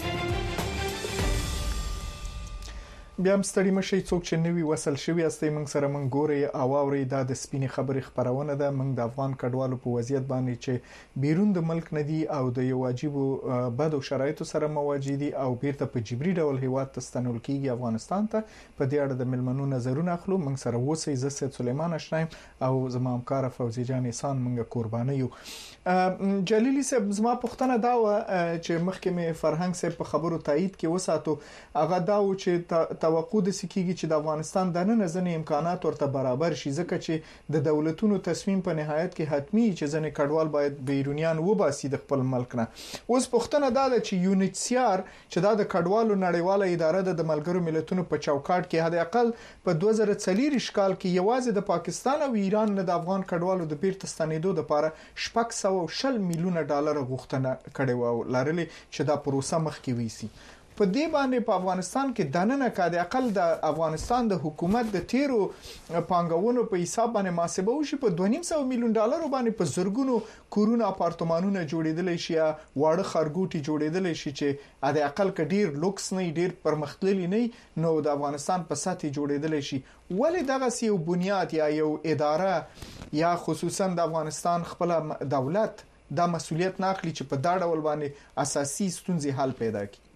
بیا هم ستړي مشي، څوک چې نوی وصل شوی استي موږ سره موږ ګوري او اوري د سپینې خبرې خبرونه ده. موږ د افغان کډوالو په وضعیت باندې چې بیرون د ملک ندي او د یو واجبو بدو شرایطو سره مواجه دي او بیرته په جبري ډول هیواد ته ستنول کیږي افغانستان ته، په دې اړه د ملمنو نظرونه اخلو. موږ سره اوسئ. زه سید سلیمان اشنایم او زما همکار فوزي جان احسان موږ قرباني یو. جلیلی صاحب زما پوښتنه دا و چې مخکې مې فرهنګ صاحب په خبرو تایید کې وساتو، هغه دا و چې توقع د سکیږي چې د افغانستان د نن ځنې امکانات ورته برابر شي، ځکه چې د دولتونو تصمیم په نهایت کې حتمی چې ځنې کډوال باید بیرونیان وباسي د خپل ملک نه. اوس پوښتنه دا ده چې یونیسیار چې دا د کډوالو نړیواله اداره د ملګرو ملتونو په چوکاټ کې حد اقل په 2040 کال کې یوازې د پاکستان او ایران نه د افغان کډوالو د بیرته ستنېدو لپاره 610 میلیونه ډالر غوښتنه کړې و لرلې چې دا پروسه مخکې ویسي. په دې باندې په افغانستان کې دننه کاده اقل د افغانستان د حکومت د تیرو پانګونو په حساب باندې محاسبه وشي په 2.5 میلیون ډالر باندې په زرګونو کورونه اپارتمانونه جوړېدل شي، واړه خارګوټي جوړېدل شي چې د اقل ک ډیر لوکس نه ډیر پرمختللی نه نو د افغانستان په سطح جوړېدل شي. ولې دغه یو بنیاد یا یو اداره یا خصوصا د افغانستان خپل دولت دا مسؤلیت نه اخلي چې په دا ډول باندې اساسي ستونزې حل پیدا کړي؟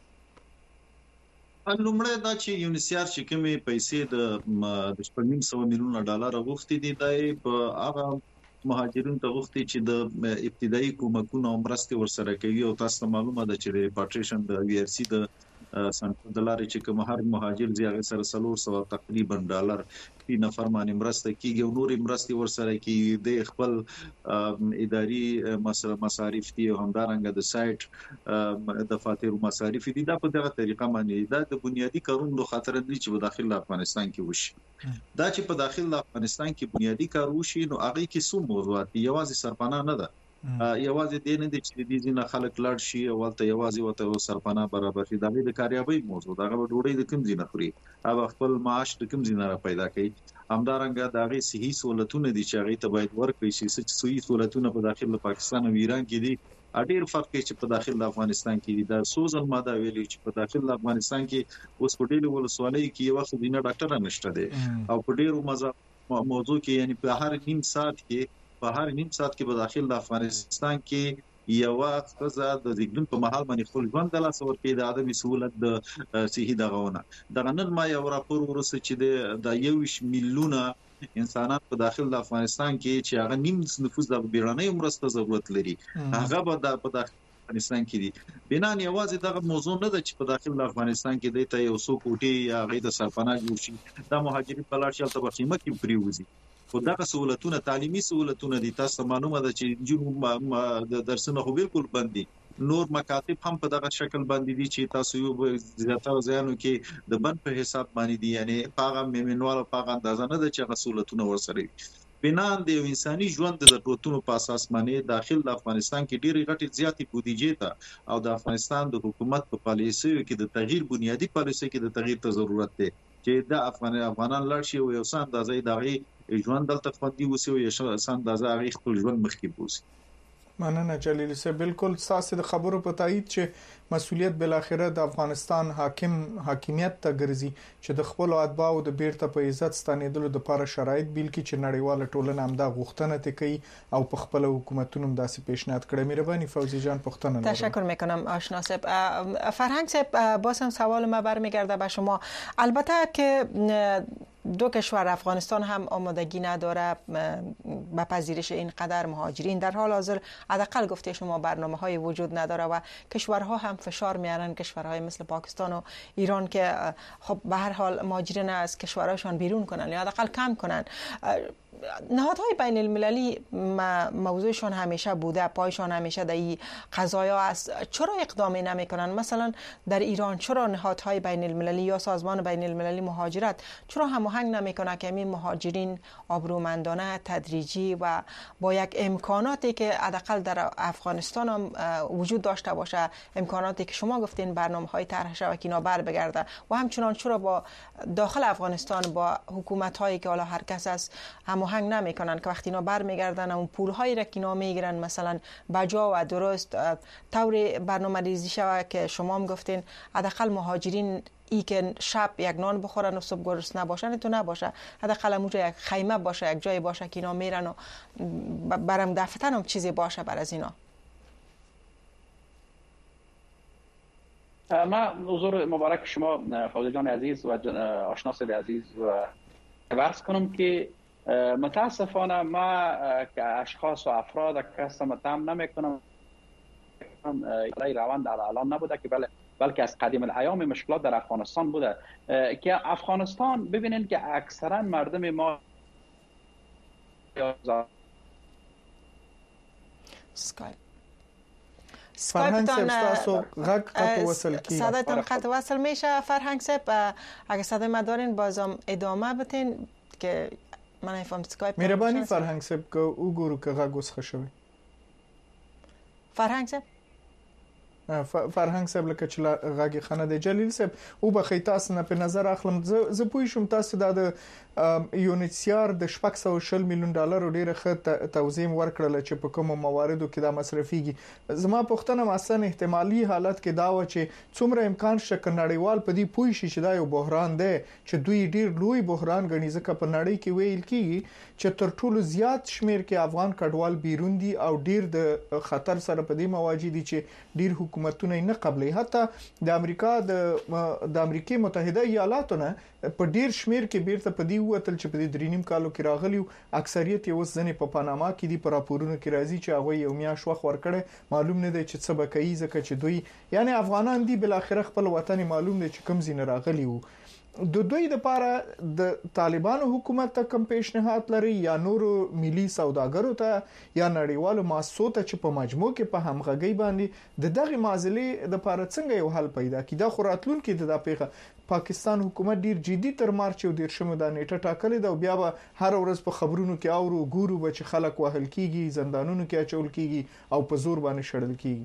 لومړی دا چې یونیسیار چې کومې پیسې د 2.5 میلیونه ډالر غوښتي دي د هغه مهاجرینو ته غوښتي چې د ابتدایي کومکونو مرستې ورسره کوي او تاسو معلومه ده چې د پارټیشن د وی ار سی د سنټ دلاري چې کوم هر مهاجر زیاغه سره 300 تقریبا ډالر په نفر باندې مرسته کیږي او نور مرستې ورسره کیږي د خپل اداري مصارف دي او همدارنګه د سایت دفاتر مصارف دي. دا په دغه طریقه باندې دا د بنیادی کارونو خاطر دي چې په داخل افغانستان کې وشي. دا چې په داخل افغانستان کې بنیادی کار وشي نو هغه کې څو موضوعات یوازې سرپناه نه ده، یوازې د نه د چې د دې خلک لاړ شي او ولته یوازې وته سرپناه برابر شي. دا د کاریابۍ موضوع دا غو ډوډۍ د کوم ځای نه خوري او خپل معاش د کوم ځای نه پیدا کوي. همدارنګه دا غي صحي سہولتونه دي چې هغه ته باید ورکړي شي. صحي سہولتونه په داخل پاکستان او ایران کې دي اډیر فرق چې په داخل افغانستان کې دي. دا سوزل ماده ویلي چې په داخل افغانستان کې اوس په ډیلو ولسوالۍ کې یو وخت دینه ډاکټر نشته دي او په ډیرو موضوع کې یعنی په هر نیم ساعت کې په داخل افغانستان کې یو غزا د زیګدون په محل باندې خپل ژوند د لاس ورکې د ادمي سہولت د صحي دغونه دغه نن ما یو راپور ورسې چې د 1 میلیونه انسانان په داخل د افغانستان کې چې هغه نیم نفوس د بیرانه مرسته ضرورت لري هغه په داخل افغانستان کې دي. بنان یوازې دغه موضوع نه ده چې په داخل افغانستان کې د ته یو څو کوټي یا غي د سرپناه جوړ شي د مهاجرین په لار شل تبقیمه کې پریوزي. خو دغه سہولتونه تعلیمي سہولتونه دي. تاسو معلومه ده چې جنوب د درسونه خو بالکل بندي نور مکاتب هم په دغه شکل باندې دي چې تاسو یو زیاتره ځایانو کې د بند په حساب باندې دي، یعنی هغه میمنوال په هغه اندازه نه ده چې هغه سہولتونه ورسره وي. بنان د انساني ژوند د ضرورتونو په اساس باندې داخل د افغانستان کې ډېری غټي زیاتې بودیجې ته او د افغانستان د حکومت په پالیسیو کې د تغییر بنیادی پالیسي کې د تغییر ته ضرورت دی چې د افغانان لړ شي او یو څه اندازې دغه ژوند دلته خوندي وسی او یو څه اندازې هغه خپل ژوند مخکې بوزي. مننه جلیل صاحب، بالکل تاسو د خبرو په تایید چې مسؤلیت بل اخره د افغانستان حاکمیت ته ګرځي چې د خپل اتباعو د بیرته په عزت ستنیدلو لپاره شرایط بیل کی چې نړیواله ټولنه هم دا غوښتنه کوي او په خپل حکومتونو داسې پیشنهاد کړي. مهرباني فوزی جان پختنه. تشکر میکنم آشنا صاحب. فرهنگ صاحب، باز هم سوال ما برمیگرده به شما. البته که دو کشور افغانستان هم آمادگی نداره به پذیرش اینقدر مهاجرین، در حال حاضر حداقل گفته شما برنامه‌های وجود نداره و کشورها هم فشار میارن، کشورهای مثل پاکستان و ایران که خب به هر حال مهاجرین از کشورهاشون بیرون کنن یا حداقل کم کنن. نهادهای بین المللی موضوعشون همیشه بوده، پایشان همیشه در این قضایا است. چرا اقدامی نمیکنن؟ مثلا در ایران چرا نهادهای بین المللی یا سازمان بین المللی مهاجرت چرا هماهنگ نمیکنه که این مهاجرین آبرومندانه، تدریجی و با یک امکاناتی که حداقل در افغانستان هم وجود داشته باشه، امکاناتی که شما گفتین برنامه‌های طرح شود که اینا بر بگرده، و همچنان چرا با داخل افغانستان با حکومت‌هایی که حالا هر کس است هماهنگ نمیکنن که وقتی اینا برمیگردن اون پول‌هایی را که اینا میگیرن مثلا بجا و درست طور برنامه‌ریزی شود که شما هم گفتین حداقل مهاجرین ای که شب یک نان بخورن و صبح گرسنه نباشن تو نباشه، حداقل اونجا یک خیمه باشه، یک جایی باشه که اینا میرن و برام دفتن هم چیزی باشه بر از اینا. ما حضور مبارک شما فوزی جان عزیز و آشنا صاحب عزیز و عرض کنم که متاسفانه ما که اشخاص و افراد کس متهم نمیکنم، روند در الان نبوده که بلکه از قدیم الایام مشکلات در افغانستان بوده که افغانستان ببینید که اکثرا مردم ما فرهنگ صاحب تاسو غږ قطع وصل کی صداتون قطع وصل میشه. فرهنگ صاحب اگه صدای ما دارین بازم ادامه بدین که من نفهم اسکایپ. مهرباني فرهنگ صاحب که وګورو که غږ وسخه شوی. فرهنگ صاحب فرهنگ صاحب لکه چې غږی خانه د جلیل صاحب او به خیتاس نه په نظر اخلم زه پوه شم تاسو د یونیسیار د 640 میلیون ډالر ډیره ښه توزیع ورکړل چې په کوم مواردو کې دا مصرفيږي. زما پوښتنه مثلا احتمالي حالت کې دا و چې څومره امکان شته نړیوال په دې پوه شي چې دا یو بحران دی چې دوی ډیر لوی بحران غني ځکه په نړۍ کې ویل کیږي چې تر ټولو زیات شمیر کې افغان کډوال بیرون دي او ډیر د خطر سره په دې مواجه دي چې ډیر حکومتونه نه قبلې. حتی د امریکا د امریکای متحده ایالاتو نه په ډیر شمیر کې بیرته په دې وتل چې په دې درینیم کالو کې راغلی اکثریت یې اوس ځنې په پاناما کې دي پر راپورونو کې راځي چې هغه یو میاش وخت ورکړي. معلوم نه دی چې څه به کوي ځکه چې دوی یعنی افغانان دي بل اخر خپل وطن معلوم دی چې کوم ځین راغلی وو. د دوی لپاره د طالبانو حکومت ته کوم پیشنهاد لري یا نورو ملي سوداګرو ته یا نړیوالو مؤسسو ته چې په مجموع کې په همغږي باندې د دغه معضلې لپاره څنګه یو حل پیدا کړي؟ دا خو راتلونکي د پیغه پاکستان حکومت ډیر جدي تر مارچ او 10 د نیټه ټاکلې ده او بیا به هر ورځ په خبرونو کې اورو ګورو به چې خلک وهل کیږي، زندانونو کې اچول کیږي او په زور باندې شړل کیږي.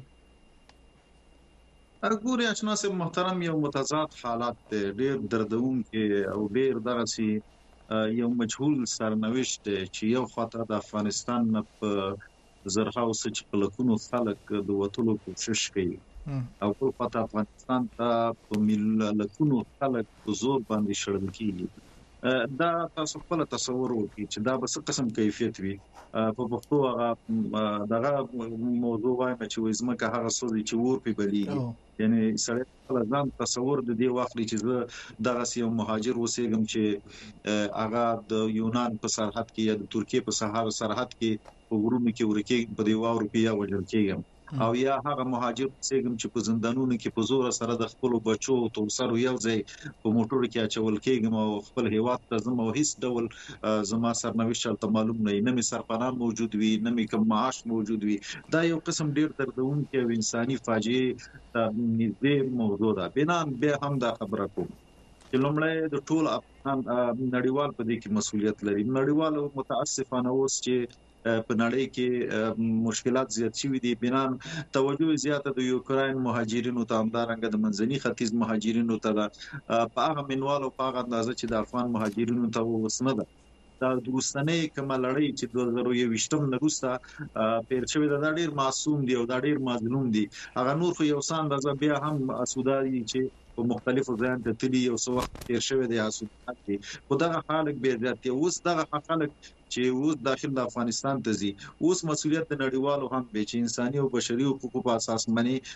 ګوري اشنا صاحب محترم، یو متضاد حالات ډیر دردونکي او ډیر دغسي یو مجهول سرنوشت چې یو خاطر د افغانستان په زرهاو سچ په لکونو خلک د وټولو کوشش کوي او په خاطر افغانستان ته په ملکونو خلک په زور باندې شړل کیږي. دا تاسو خپل تصور وکړئ چې دا به څه قسم کیفیت وي. په پښتو هغه دغه موضوع وایم چې وزمکه هغه سوزي چې ور په بلیږي، یعنی سړی خپل ځان تصور د دې وخت چې زه دغه یو مهاجر اوسېږم چې هغه د یونان په سرحد کې یا د ترکیه په سرحد کې په ورونو کې ورکه په دی واو روپیا وجل کېږم او یا هغه مهاجر څنګه چې په زندانونو کې په زور سره د خپل بچو تر سره یو ځای په موټر کې اچول کېږم او خپل هیواد ته زما هیڅ ډول زما سرنوشت ته معلوم نه می سرپناه موجود وي نه می کوم معاش موجود وي. دا یو قسم ډیر دردونکې او انساني فاجعه نږدې موضوع ده. بنان به هم دا خبره کوم چې لومړی د ټول افغان نړیوال په دې کې مسؤلیت لري. نړیوال متاسفانه اوس چې په نړۍ کې مشکلات زیات شوي دي، بنان توجه زیاته د یوکراین مهاجرینو ته، همدارنګه د منځني ختیځ مهاجرینو ته ده په هغه منوال او په هغه اندازه چې د افغان مهاجرینو ته اوس نه ده. دا د اوسنۍ کومه لړۍ چې 2021 نه وروسته پیر شوې ده، دا ډېر معصوم دي او دا ډېر مظلوم دي. هغه نور خو یو څه اندازه بیا هم اسوده دي چې په مختلفو ځایونو ته تللي، یو څه وخت تیر شوی دی، اسوده دي. خو دغه خلک بیا زیات دي. اوس دغه خلک چې اوس داخل د افغانستان ته ځي، اوس مسؤلیت د نړیوالو هم دی چې انساني او بشري حقوقو په اساس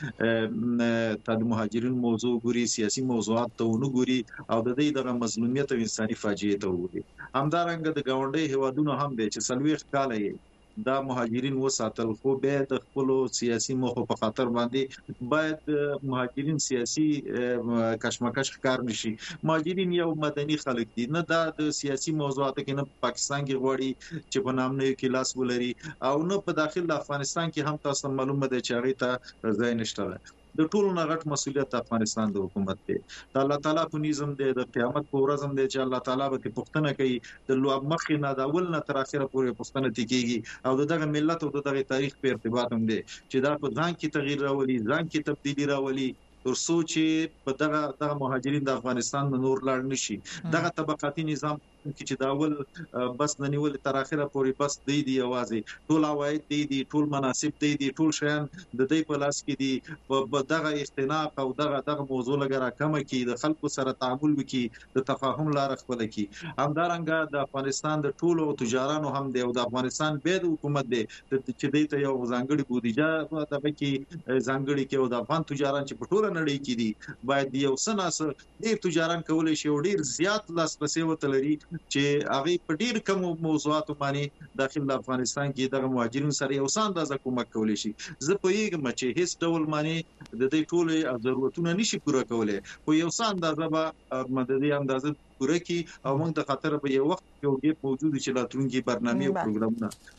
باندې د مهاجرینو موضوع ګوري، سیاسي موضوعات ته ونه ګوري او د دې دغه مظلومیت او انساني فاجعه ته وګوري. همدارنګه د ګاونډي هیوادونو هم دی چې 40 کاله یې دا مهاجرین وساتل، خو به د خپل سیاسي موخو په خاطر باندې باید مهاجرین سیاسي کشمکش ښکار نشي. مهاجرین یو مدني خلک دي، نه دا د سیاسي موضوعاتو کې نه پاکستان کې غواړي چې په نامنوي کې لاس ولري او نه په داخل د افغانستان کې هم تاسو معلومه ده چې هغه ته ځای نشته. د ټولو نه غټ مسؤلیت افغانستان د حکومت دی. د الله تعالی په نظام دی، د قیامت په ورځ هم دی چې الله تعالی به پوښتنه کوي د لوب مخې نه د اول نه تر اخره پورې پوښتنه کیږي او دغه ملت او دغه تاریخ په ارتباط هم دی چې دا په ځان کې تغییر راولي، ځان کې تبدیلی راولي تر څو چې په دغه مهاجرین د افغانستان نور لاړ نشي. دغه طبقاتي نظام چې دا اول بس نه نیول تر اخره پورې بس دی یوازې ټول عواید دی ټول مناسب دی ټول شیان د دې په لاس کې دي. په دغه اختناق او دغه موضوع لګره کم کی د خلکو سره تعامل وکي، د تفاهم لار خپل کی. همدارنګه د افغانستان د ټولو تجارانو هم دی او د افغانستان به د حکومت دی چې دې ته یو ځانګړي بودیجه د بکی ځانګړي کې او د افغان تجاران چې په ټوله نړۍ کې دي باید یو سناس ډیر تجاران کولای شي او ډیر زیات لاسرسي وتلري چې هغه په ډیر کم موضوعاتو باندې داخل د افغانستان کې د مهاجرینو سره یو څه اندازه کومک کولی شي. زه پوهیږم چې هیڅ ډول باندې د دې ټولو ضرورتونه نشي پوره کولای، خو یو څه اندازه به مددي اندازه پوره کی او موږ د خاطر به یو وخت یو ګیپ موجود چې راتلونکي برنامه او پروګرامونه.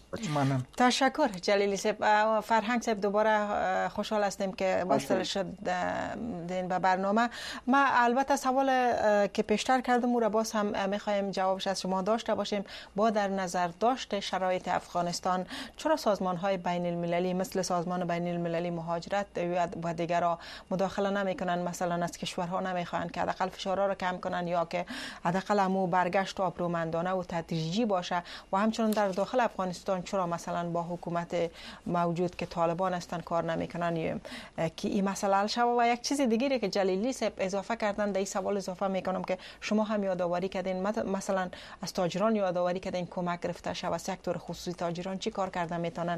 تشکر جلیلی صاحب. فرهنگ صاحب دوباره خوشحال هستیم که وصل شد دین به برنامه. ما البته سوال که پیشتر کردم او را باز هم میخوایم جوابش از شما داشته باشیم. با در نظر داشت شرایط افغانستان چرا سازمان های بین المللی مثل سازمان بین المللی مهاجرت و دیگرها مداخله نمیکنن، مثلا از کشورها نمیخوان که حداقل فشارها را کم کنن یا که حداقل همو برگشت آبرومندانه و تدریجی باشه و همچنین در داخل افغانستان چرا مثلا با حکومت موجود که طالبان هستن کار نمیکنن که این مسئله حل شود. و یک چیز دیگری که جلیلی صاحب اضافه کردن در این سوال اضافه میکنم که شما هم یادآوری کردین، مثلا از تاجران یادآوری کردین کمک گرفته شود، سکتور خصوصی تاجران چی کار کردن میتونن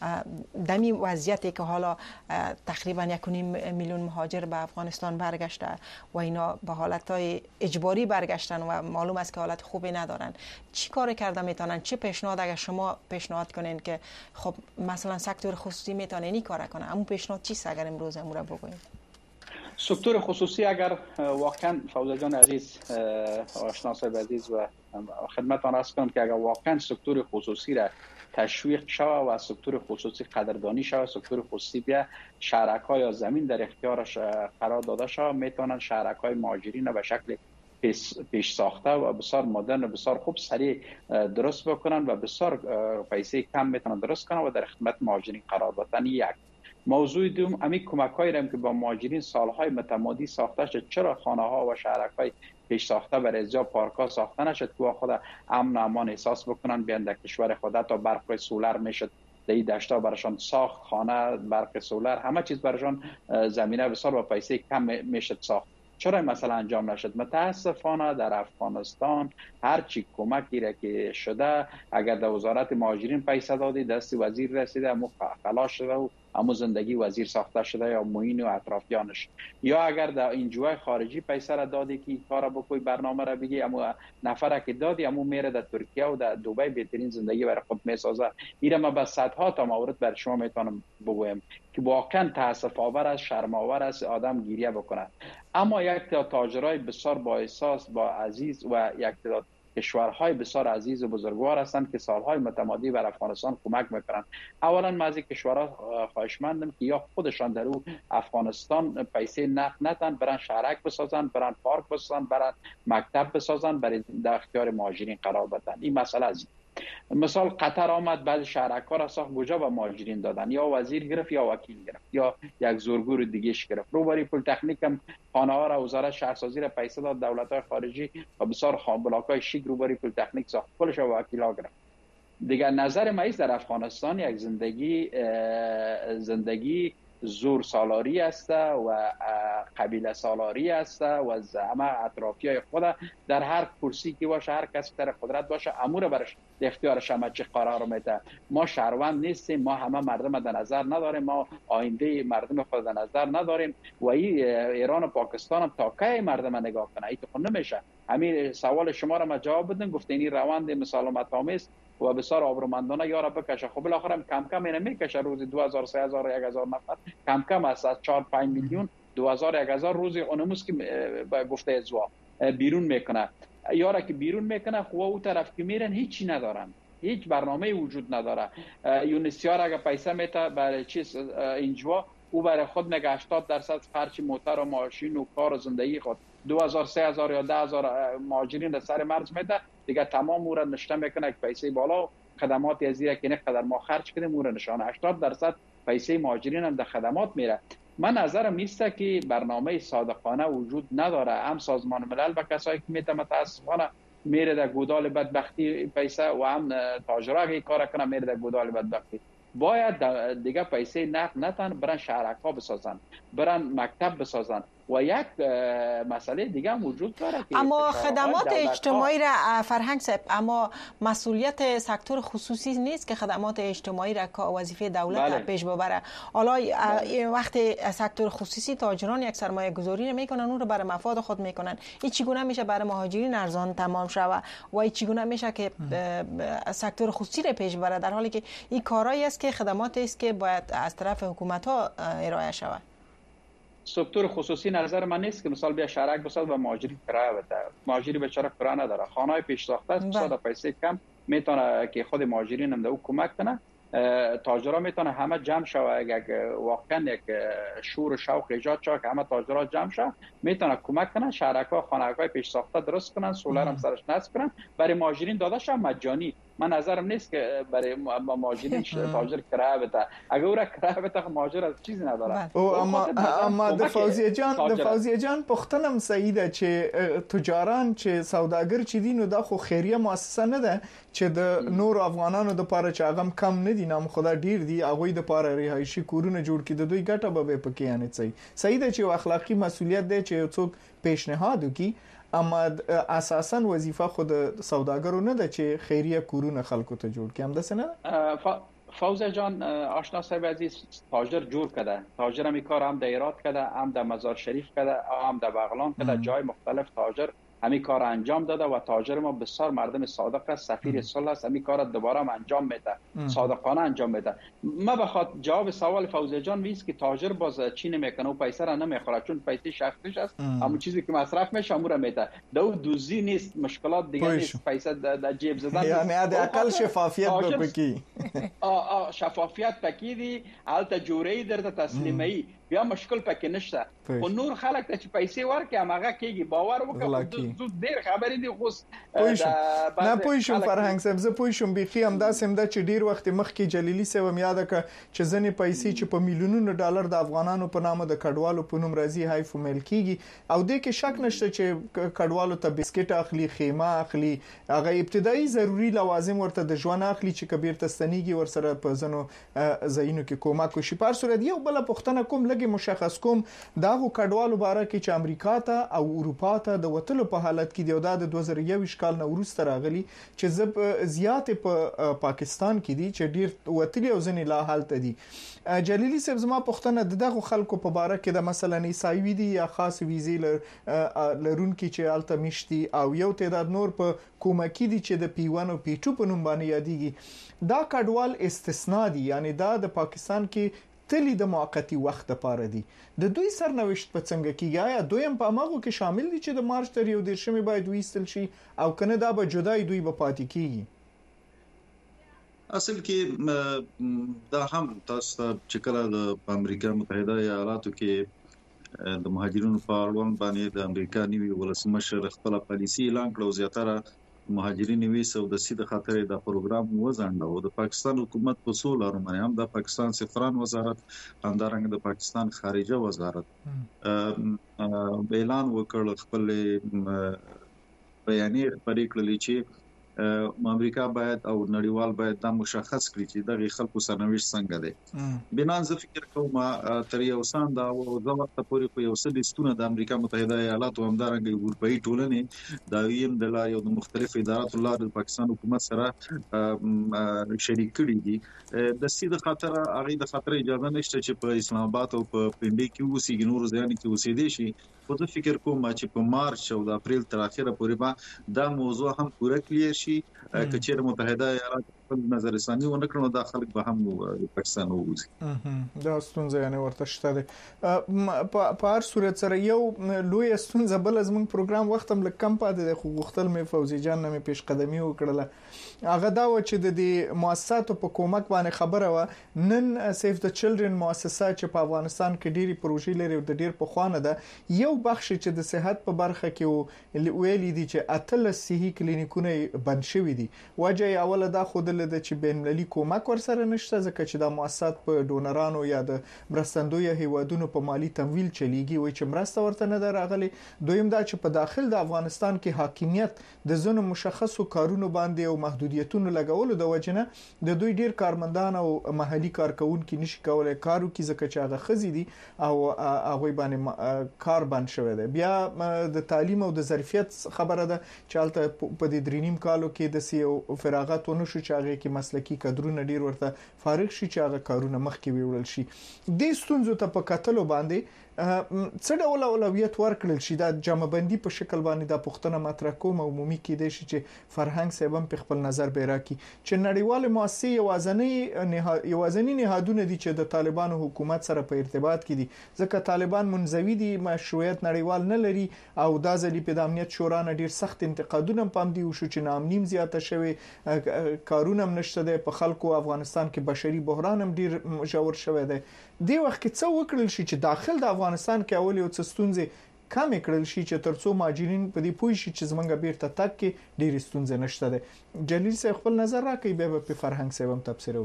دمی وضعیتی که حالا تقریبا 1.5 میلیون مهاجر به افغانستان برگشته و اینا به حالتهای اجباری برگشتن و معلوم است که حالت خوبی ندارن، چی کار کردن میتونن؟ چه پیشنهاد اگر شما پیشنهاد کنین که خب مثلا سکتور خصوصی میتونه این کار کنه، اما پیشنهاد چیست اگر امروز امور بگوییم؟ سکتور خصوصی اگر واقعا فوزه جان عزیز، آشنا صاحب عزیز و خدمتتان عرض کنم که اگر واقعا سکتور خصوصی را تشویق شود و سکتور خصوصی قدردانی شود، سکتور خصوصی بیا شرکای یا زمین در اختیارش قرار داده شود، میتونن شرکای مهاجرین به شکل پیش ساخته و بسیار مدرن و بسیار خوب سریع درست بکنن و بسیار پیسه کم میتونن درست کنن و در خدمت مهاجرین قرار بدن. یک موضوع دوم امی کمک‌هایی را که با مهاجرین سالهای متمادی ساخته شد، چرا خانه‌ها و شهرک‌های پیش ساخته برای ازیا پارک‌ها ساخته نشد که خود امن و امان احساس بکنن، بیان در کشور خود تا برق سولر میشد در این دشتا برشان ساخت، خانه، برق سولر، همه چیز برشان زمینه بسیار با پیسه کم میشد ساخت. چرا مثلا انجام نشد؟ متاسفانه در افغانستان هر چی کمکی را که شده، اگر در وزارت مهاجرین پیسه دادی دست وزیر رسیده، امو خلاص شده و اما زندگی وزیر ساخته شده یا معین و اطرافیانش، یا اگر در انجوهای خارجی پیسه را دادی که کارا بکنی برنامه را بگی، اما نفره که دادی اما میره در ترکیه و در دبی بهترین زندگی برای خود میسازه. اینا ما با صدها تا مورد بر شما میتونم بگویم که واقعا تاسف آور است، شرم آور است، آدم گریه بکنه. اما یک تاجرای بسیار با احساس، با عزیز و یک تعداد کشورهای بسیار عزیز و بزرگوار هستند که سالهای متمادی بر افغانستان کمک میکنند. اولا من از کشورها خواهشمندم که یا خودشان در او افغانستان پیسه نقد ندن، برن شهرک بسازن، برن پارک بسازن، برن مکتب بسازن، برای در اختیار مهاجرین قرار بدن. این مسئله است. مثال قطر آمد، بعضی شهرک‌ها را ساخت کجا به مهاجرین دادن، یا وزیر گرفت یا وکیل گرفت یا یک زورگور دیگه‌اش گرفت. روبروی پلی‌تکنیک هم خانه‌ها را وزارت شهرسازی را پیسه داد، دولت‌های خارجی و بسیار بلاک‌های شیک روبروی پلی‌تکنیک ساخت، کلش وکیلا گرفت. دیگر نظر ما در افغانستان یک زندگی زور سالاری است و قبیله سالاری است و همه اطرافیای خود در هر کرسی که باشه، هر کسی در قدرت باشه، امور برش اختیار شما چه قرار میده. ما شهروند نیستیم، ما همه مردم در نظر نداریم، ما آینده مردم خود در نظر نداریم و ایران و پاکستان هم تا کی مردم نگاه کنه؟ این تو نمیشه. همین سوال شما را ما جواب بدن، گفتین این روند مسالمت آمیز و بسیار آبرومندانه یارا بکشه. خب بالاخره کم کم اینا میکشه، روزی 2000 3000 1000 نفر کم کم از 4 5 میلیون 2000 1000 روزی اونموس که گفته ازوا بیرون میکنه. یارا که بیرون میکنه خو او طرف که میرن هیچی ندارن، هیچ برنامه وجود نداره. یونسیار اگه پیسه میته برای چیز اینجوا، او برای خود میگه 80% خرج موتر و ماشین و کار و زندگی خود 2000 3000 یا 10000 مهاجرین در سر مرز میده دیگه، تمام او را نشته میکنه که پیسه بالا خدمات از زیرا که نه قدر ما خرج کردیم او را نشانه. 80% پیسه مهاجرین هم در خدمات میره. من نظرم نیست که برنامه صادقانه وجود نداره. هم سازمان ملل به کسایی که میته متاسفانه میره در گودال بدبختی پیسه و هم تاجرها اگه کار کنه میره در گودال بدبختی. باید دیگه پیسه نقد نتن، برن شهرک ها بسازن، برن مکتب بسازن. و یک مسئله دیگه هم وجود داره که اما خدمات اجتماعی را فرهنگ صاحب، اما مسئولیت سکتور خصوصی نیست که خدمات اجتماعی را که وظیفه دولت را پیش ببره. حالا وقتی سکتور خصوصی تاجران یک سرمایه گذاری میکنن، اون رو برای مفاد خود میکنن، این چگونه میشه برای مهاجرین ارزان تمام شوه و این چگونه میشه که سکتور خصوصی را پیش ببره، در حالی که این کارایی است که خدماتی است که باید از طرف حکومت ها ارائه شود. سکتور خصوصی نظر من نیست که مثلا بیا شهرک بساز و مهاجری کرایه بده. مهاجری بیچاره کرایه نداره، خانه‌های پیش ساخته است، بساز پیسه کم میتونه که خود مهاجرین هم او کمک کنه. تاجرها میتونه همه جمع شوه، یک واقعا یک شور و شوق ایجاد شه که همه تاجرها جمع شه، میتونه کمک کنن. شهرک‌ها خانه‌های پیش ساخته درست کنن، سولر هم سرش نصب کنن، برای مهاجرین داده شه مجانی. من نظرم نیست که برای مهاجرین تاجر کرایه بده. اگه او را کرایه بده مهاجر از چیزی نداره. اما د فوزیه جان پختنم سعیده چې تجاران چې سوداګر چې دین د خو خیریه مؤسسه نه ده چې د نور افغانانو د پاره چې هغه کم نه دي، نام خدا ډیر دي، هغه د پاره رهایشي کورونه جوړ کړي، د دوی ګټه به پکې نه چي. سعیده چې اخلاقی مسؤلیت دی چې څوک پیشنهاد وکي، اما اساسا وظیفه خود سوداګرو نه ده چې خیریه کورونه خلکو ته جوړ کړي. هم ده نه فوزه جان آشنا صاحب عزیز تاجر جور کرده، تاجر هم کار هم در ایراد کرده، هم در مزار شریف کرده، هم در بغلان کرده، جای مختلف تاجر همین کار انجام داده و تاجر ما بسیار مردم صادق است، سفیر صلح است، همین کار دوباره هم انجام میده، صادقانه انجام میده. ما بخواد جواب سوال فوزه جان ویست که تاجر باز چی نمیکنه و پیسه را نمیخوره، چون پیسه شخصیش است، اما چیزی که مصرف میشه امور میده. دو دوزی نیست، مشکلات دیگه نیست، پیسه در جیب زدن، یعنی حداقل شفافیت بپکی. شفافیت پکی دی، حالت جوری در تسلیمی بیا مشکل پکې نشته. خو نور خلک ته چې پیسې ورکړي هغه کېږي، باور وکړه زود ډیر خبرې دي. خو نه پوښوم فرهنګ صاحب، زه پوښوم بيخي هم داسې هم د چې ډیر وخت مخکې جلیلی سوم یاد ک چې ځنې پیسې چې په میلیونونو ډالر د افغانانو په نامه د کډوالو په نوم راځي هایف مل کیږي، او د کې شک نشته چې کډوالو ته بسکټ اخلي، خیمه اخلي، هغه ابتدایي ضروری لوازم ورته د ژوند اخلي چې کبیر تستنیږي ورسره په ځنو زینو کې کومک کوي. په هر صورت یو بل پښتنه کوم لګي مشخص کوم دا کډوالو باره کې چې امریکا ته او اروپا ته د وټلو په حالت کې د 2021 کال نو وروسته راغلي چې زب زیات په پاکستان کې دي چې ډیر وټلي او ځنې لا حالت دي. جلیلی صاحب زما پوښتنه دغه خلکو په باره کې د مثلا عیسائی دي یا خاص ویزې لرونکي چې الته مشتي او یو تعداد نور په کومکی دي چې د P1 او P2 په نوم باندې یادېږي. دا کډوال استثناء دي یعنی دا د پاکستان کې تلی د موقتی وخت لپاره دي. د دوی سرنوشت په څنګه کېږي؟ یا دوی هم په ماغو کې شامل دي چې د مارچ تر 1 باید ویستل شي او کنه دا به جدای دوی به پاتې کیږي؟ اصل کې دا هم تاسو چې کله د امریکا متحده ایالاتو کې د مهاجرینو په اړوند باندې د امریکا نیوي ولسمشر خپل پالیسي اعلان کړو زیاتره مهاجرین ویسه او د سیده خاطر د پروګرام وزنده او د پاکستان حکومت په سول ارمنه هم د پاکستان سفارت وزارت همدارنګه د پاکستان خارجه وزارت اعلان وکړ خپل بیانیه خبرې کړلې چې امریکا باید او نړیوال باید دا مشخص کړي چې دغه خلکو سرنوشت څنګه دی. بنان زه فکر کوم تر یو سان دا او د وخت پورې په یو څه لیستونه د امریکا متحده ایالاتو همدارنګه اروپאי ټولنې دا یم د لارې او مختلف ادارات لاره د پاکستان حکومت سره شریک کړي دي. د سیده خاطر هغه د خاطر اجازه نشته چې په اسلام آباد او په پنډي کې اوسېږي نور ځای کې اوسېدي شي. خو زه فکر کوم چې په مارچ او د اپریل تر اخره پورې به دا موضوع هم پوره کلیر شي کچېر متحده ایالات خپل نظر ثاني ونه کړو دا خلک به هم پاکستان ووځي. دا ستونزه یعنی ورته شته ده. په هر صورت سره یو لوی ستونزه بل زموږ پروګرام وخت هم لکم پاتې د خو غختل مې فوزي جان نه مې پیش قدمي وکړله هغه دا و چې د مؤسساتو په کومک باندې خبره و نن سیف د چلډرن مؤسسه چې په افغانستان کې ډيري پروژې لري او د ډیر په خوانه ده یو بخش چې د صحت په برخه کې ویلي دي چې اتل صحي کلینیکونه بند شوي دي. وجه اوله دا خود له چې بین‌المللي کومک ورسره نشته ځکه چې د مؤسسات په ډونرانو یا د مرستندوی هیوادونو په مالی تمویل چلیږي وای چې مرسته ورته نه راغلي. دویم دا چې په داخل د افغانستان کې حاکمیت د زونو مشخصو کارونو باندې او محدودیتونو لګولو د وجنه د دوی ډیر کارمندان او محلي کارکونکو نشي کولای کارو کې ځکه چې هغه خزي دي او هغه باندې کار بند شوی دی. بیا د تعلیم او د ظرفیت خبره ده چې البته په دې درینیم کالو کې د سیو فراغت ونشو چې هغه کې مسلکی کادرونه ډیر ورته فارغ شي چې هغه کارونه مخکې ویول شي. د ستونزو ته په کتلو باندې څه ډول اولویت ورکړل شي د جمعبندي په شکل باندې د پښتنه مطرح کوم او عمومي کې د شي چې فرهنګ سبب په خپل نظر به راکې چې نړیوال مؤسسې یوازنی نهادونه دي چې د طالبانو حکومت سره په ارتباط کې دي ځکه طالبان منزوي دي مشروعیت نړیوال نه لري او د ځلې په امنیت شورا نه ډیر سخت انتقادونه پام دي وشو چې نامنیم زیاته شوی کارونه نشته د په خلکو افغانستان کې بشري بحران هم ډیر مجور شوی دی. دی وخت کې څه وکړل شي چې داخل د افغانستان کې اول یو څه ستونزې کم کړل شي چې ترڅو مهاجرین په دې پوه شي چې زمونږ بیرته تک کې ډېر ستونزې نشته ده. جلیل صاحب خپل نظر راکړي به په فرهنګ سیوم تفسیر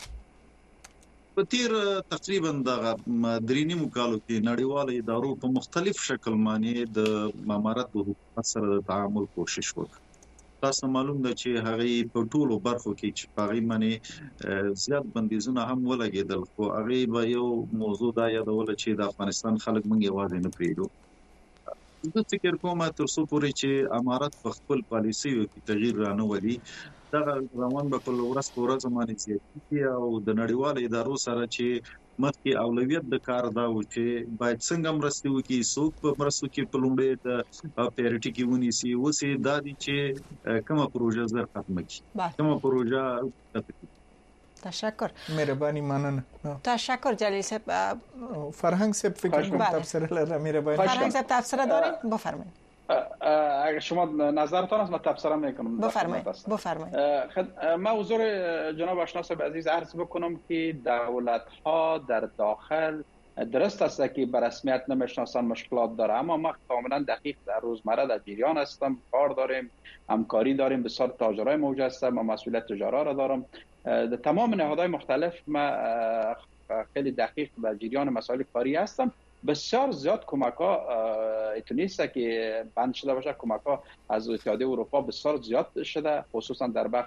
وکړي. په تیر تقریبا د درینی مکالو کې نړیوال ادارو په مختلف شکل باندې د امارت د حکومت سره د تعامل کوشش وکړ. تاسو معلوم ده چې هغه په ټولو برخو کې چې هغه باندې زیات بندیزونه هم ولګیدل خو هغه به یو موضوع دا یادول چې د افغانستان خلک مونږ یوازې نه پریږدو. زه فکر کوم تر څو پورې چې امارت په خپل پالیسي کې تغییر رانه دا روان به په ورځ په ورځ باندې زیاتېږي او د نړیوال ادارو سره چې مخکې اولویت د کار دا و چې باید څنګه مرسته وکړي څوک په مرستو کې په لومړي د پیریټي کې ونیسي اوسې دا دي چې کومه پروژه زر ختمه کړي کومه پروژه تشکر مهرباني مننه. تشکر جلیل صاحب. فرهنگ صاحب فکر کنم تفسیر لره مهربانی. فرهنگ صاحب تفسیر دارید بفرمایید. اگر شما نظرتان است من تفسیر میکنم. بفرمایید. ما حضور جناب آشنا صاحب عزیز عرض بکنم که دولت ها در داخل درست است که به رسمیت نمیشناسن مشکلات داره اما ما کاملا دقیق در روزمره در جریان هستم کار داریم همکاری داریم بسیار تاجرای موجود هستم من مسئولیت تجارا را دارم در تمام نهادهای مختلف ما خیلی دقیق در جریان مسائل کاری هستم. بسیار زیاد کمک ها ایتونیسته که بند شده باشه کمک ها از اتحادیه اروپا بسیار زیاد شده خصوصا در بخش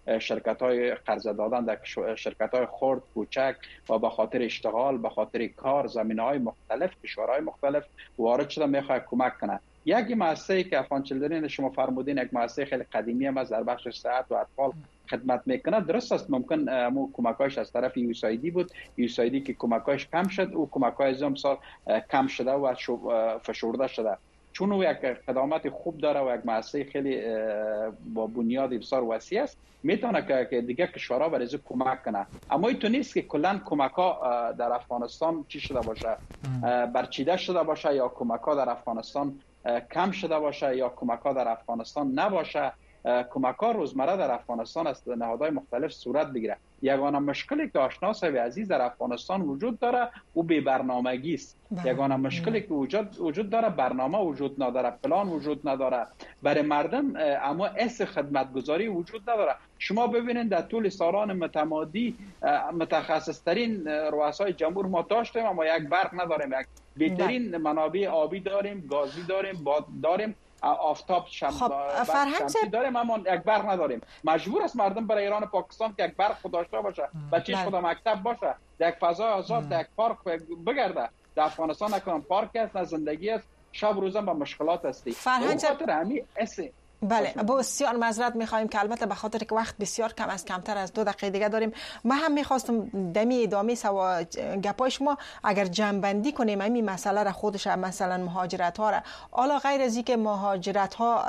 شرکت‌های قرض دادن در شرکت‌های خرد کوچک و به خاطر اشتغال، به خاطر کار، زمینه‌های مختلف، کشورهای مختلف وارد شده میخواد کمک کنه. یک مؤسسه‌ای که افغان چیلدرن شما فرمودین یک مؤسسه خیلی قدیمی هم از در بخش صحت و اطفال خدمت میکنه. درست است ممکن مو کمکایش از طرف USAID بود، USAID که کمکایش کم شد، او کمکای از امسال کم شده و فشرده شده، چون او یک خدمات خوب داره و یک مؤسسه خیلی با بنیاد بسیار وسیع است، میتونه که دیگه کشورها برای از کمک کنه. اما این تو نیست که کلا کمک‌ها در افغانستان چی شده باشه، برچیده شده باشه، یا کمک‌ها در افغانستان کم شده باشه، یا کمک‌ها در افغانستان نباشه. کمک‌ها روزمره در افغانستان از نهادهای مختلف صورت بگیره. یگانه مشکلی که آشنا صاحب عزیز در افغانستان وجود داره او بی برنامگی است. یگانه مشکلی که وجود داره برنامه وجود نداره، پلان وجود نداره برای مردم، اما خدمتگزاری وجود نداره. شما ببینید در طول سالان متمادی متخصص ترین رؤسای جمهور ما داشتیم اما یک برق نداریم، یک بهترین منابع آبی داریم، گازی داریم، باد داریم، آفتاب شمسی داریم اما یک برق نداریم. مجبور است مردم برای ایران و پاکستان که یک برق داشته باشه، بچه‌ش خود مکتب باشه، در یک فضای آزاد، در یک پارک بگرده. در افغانستان نکنم پارک است، نه زندگی است، شب روزم با مشکلات هستی. فرهنگ بله، بسیار معذرت می‌خوایم که البته به خاطر که وقت بسیار کمتر از 2 دقیقه دیگه داریم. من هم می‌خواستم دمی ادامه گپای شما اگر جمع‌بندی کنیم این مسئله را خودش، مثلا مهاجرت ها را، حالا غیر از اینکه مهاجرت ها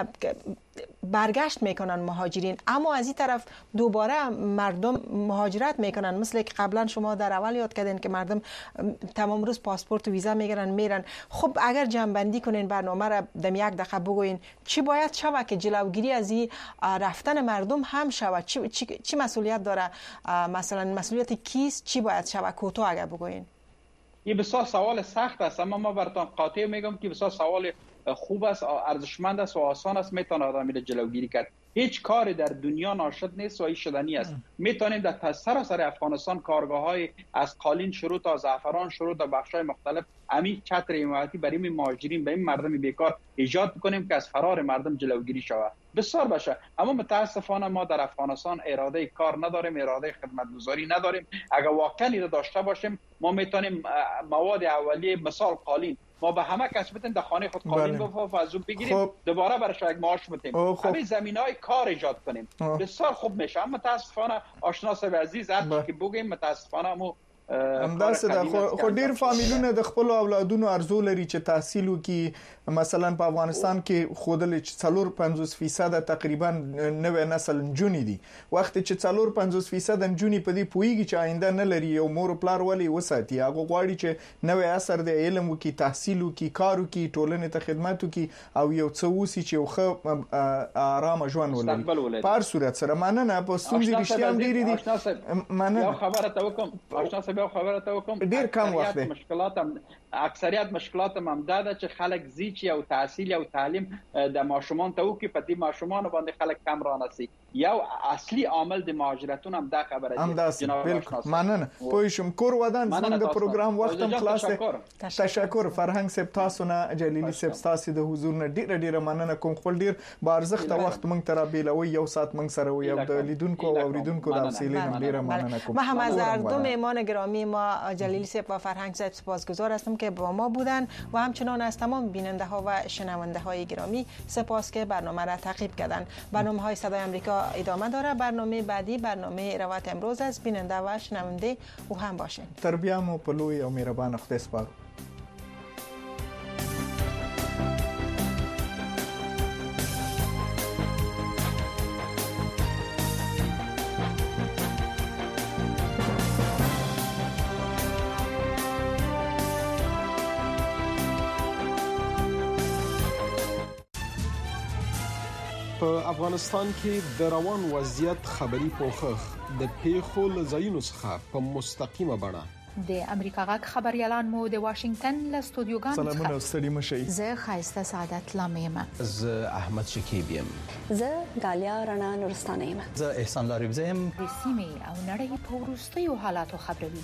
برگشت میکنن مهاجرین، اما از این طرف دوباره مردم مهاجرت میکنن، مثل که قبلا شما در اول یاد کردین که مردم تمام روز پاسپورت و ویزا میگیرن میرن. خب اگر جمع‌بندی کنین برنامه را در 1 دقیقه بگوین چی باید شود که جلوگیری از این رفتن مردم هم شود؟ چی مسئولیت داره؟ مثلا مسئولیت کیست؟ چی باید شود؟ کوتاه اگر بگوین. این بسیار سوال سخت است اما ما براتون قاطع میگم که بسیار سوال خوب است، ارزشمند است و آسان است، میتونه آدم میره جلوگیری کرد. هیچ کاری در دنیا ناشد نیست و این شدنی است. میتونیم در سراسر افغانستان کارگاه‌های از قالین شروع تا زعفران شروع تا بخش‌های مختلف امی چتر حمایتی برای این مهاجرین به این مردم بیکار ایجاد کنیم که از فرار مردم جلوگیری شود. بسیار باشه، اما متاسفانه ما در افغانستان اراده کار نداریم، اراده خدمتگزاری نداریم. اگر واقعا داشته باشیم ما میتونیم مواد اولیه مثال قالین ما به همه کس بتیم در خانه خود قالین بفرستیم و از اون بگیریم دوباره برایش یک معاش بدیم، همین زمینه‌های کار ایجاد کنیم. بسیار خوب میشه. اما متاسفانه آشنا صاحب عزیز هر چی بگیم متاسفانه مو همداسې د خو ډیر فامیلونه د خپل اولادونو ارزو لري چې تحصیل وکړي. مثلا په افغانستان کې خودل چې 4.50% تقریبا نوې نسل نجونې دي، وخت چې 4.50% نجونې په دې پویږي چې آینده نه لري او مور پلار ولې وساتي، هغه غواړي چې نوې اثر د علم وکړي، تحصیل وکړي، کار وکړي، ټولنې ته خدمت وکړي او یو څه وسی چې خو آرام ژوند ولري. په هر صورت سره مننه په ستونزې رښتیا ډېری دي. مننه خبره ته وکم آشنا صاحب خبره ته وکم ډیر کم وخت دی. اکثریت مشکلات هم ده چې خلک زیچ او تحصیل او تعلیم د ماشومان ته وکي په دې ماشومان باندې خلک کم رانسي. یو اصلي عامل د مهاجرتون هم ده خبره دي جناب آشنا. مننه پویشم کور ودان زموږ د پروګرام وخت هم خلاص دی. تشکر فرهنګ صاحب تاسو نه، جلیلی صاحب تاسو د حضور نه ډیره مننه کوم. خپل ډیر بارزخت وخت مونږ ته را بیلوي، یو ساعت مونږ سره وي او د لیدونکو او اوریدونکو د حوصله ډیره مننه کوم. ما هم از هر دو مهمان گرامی ما جلیلی صاحب و فرهنگ صاحب سپاسگزار هستم که با ما بودن و همچنان از تمام بیننده ها و شنونده های گرامی سپاس که برنامه را تعقیب کردن. برنامه های صدای آمریکا ادامه داره. برنامه بعدی برنامه روایت امروز است. بیننده و شنونده او هم باشین. تربیه مو په لوی او مهربان خدای سپارو. په افغانستان کې د روان وضعیت خبري پوښښ د پیښو له ځایونو څخه په مستقیمه بڼه د امریکا غږ خبريالان مو د واشنگټن له استودیوګانو سلامونه ستړي مشي. زه خایسته سعادت لامیم. زه احمد شکیب یم. زه غالیا رڼا نورستانه یم. زه احسان لاریبزه یم. د سیمې او نړۍ په وروستیو حالاتو خبروي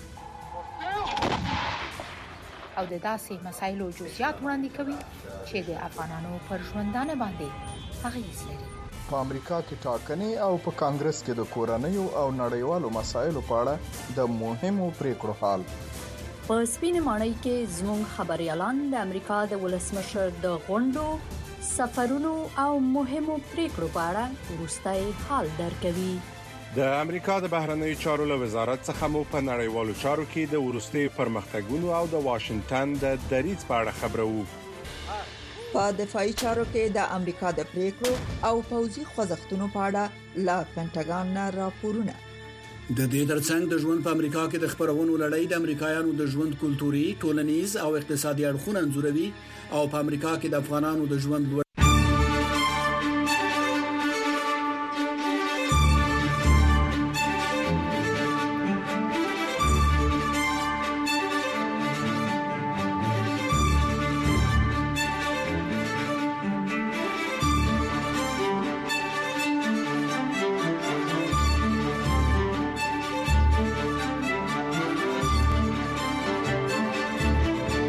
او د داسې مسایلو جزئیات وړاندې کوي چې د افغانانو پر ژوندانه باندې اغیز لري. په امریکا کې ټاکنې او په کانګرس کې د کورنیو او نړیوالو مسایلو په اړه د مهمو پریکړو حال. په سپینه ماڼۍ کې زموږ خبريالان د امریکا د ولسمشر د غونډو، سفرونو او مهمو پریکړو په اړه وروستي حال درکوي. د امریکا د بهرنیو چارو له وزارت څخه مو په نړیوالو چارو کې د وروستي پرمختګونو او د واشنگټن د دریځ په اړه خبرو. په دفاعي چارو کې د امریکا د پریکړو او پوځي خوځښتونو په اړه لا پینټاګان نه راپورونه. د دې ترڅنګ د ژوند په امریکا کې د خبرونو لړۍ د امریکایانو د ژوند کلتوري، ټولنیز او اقتصادي اړخونه انځوروي او په امریکا کې د افغانانو د ژوند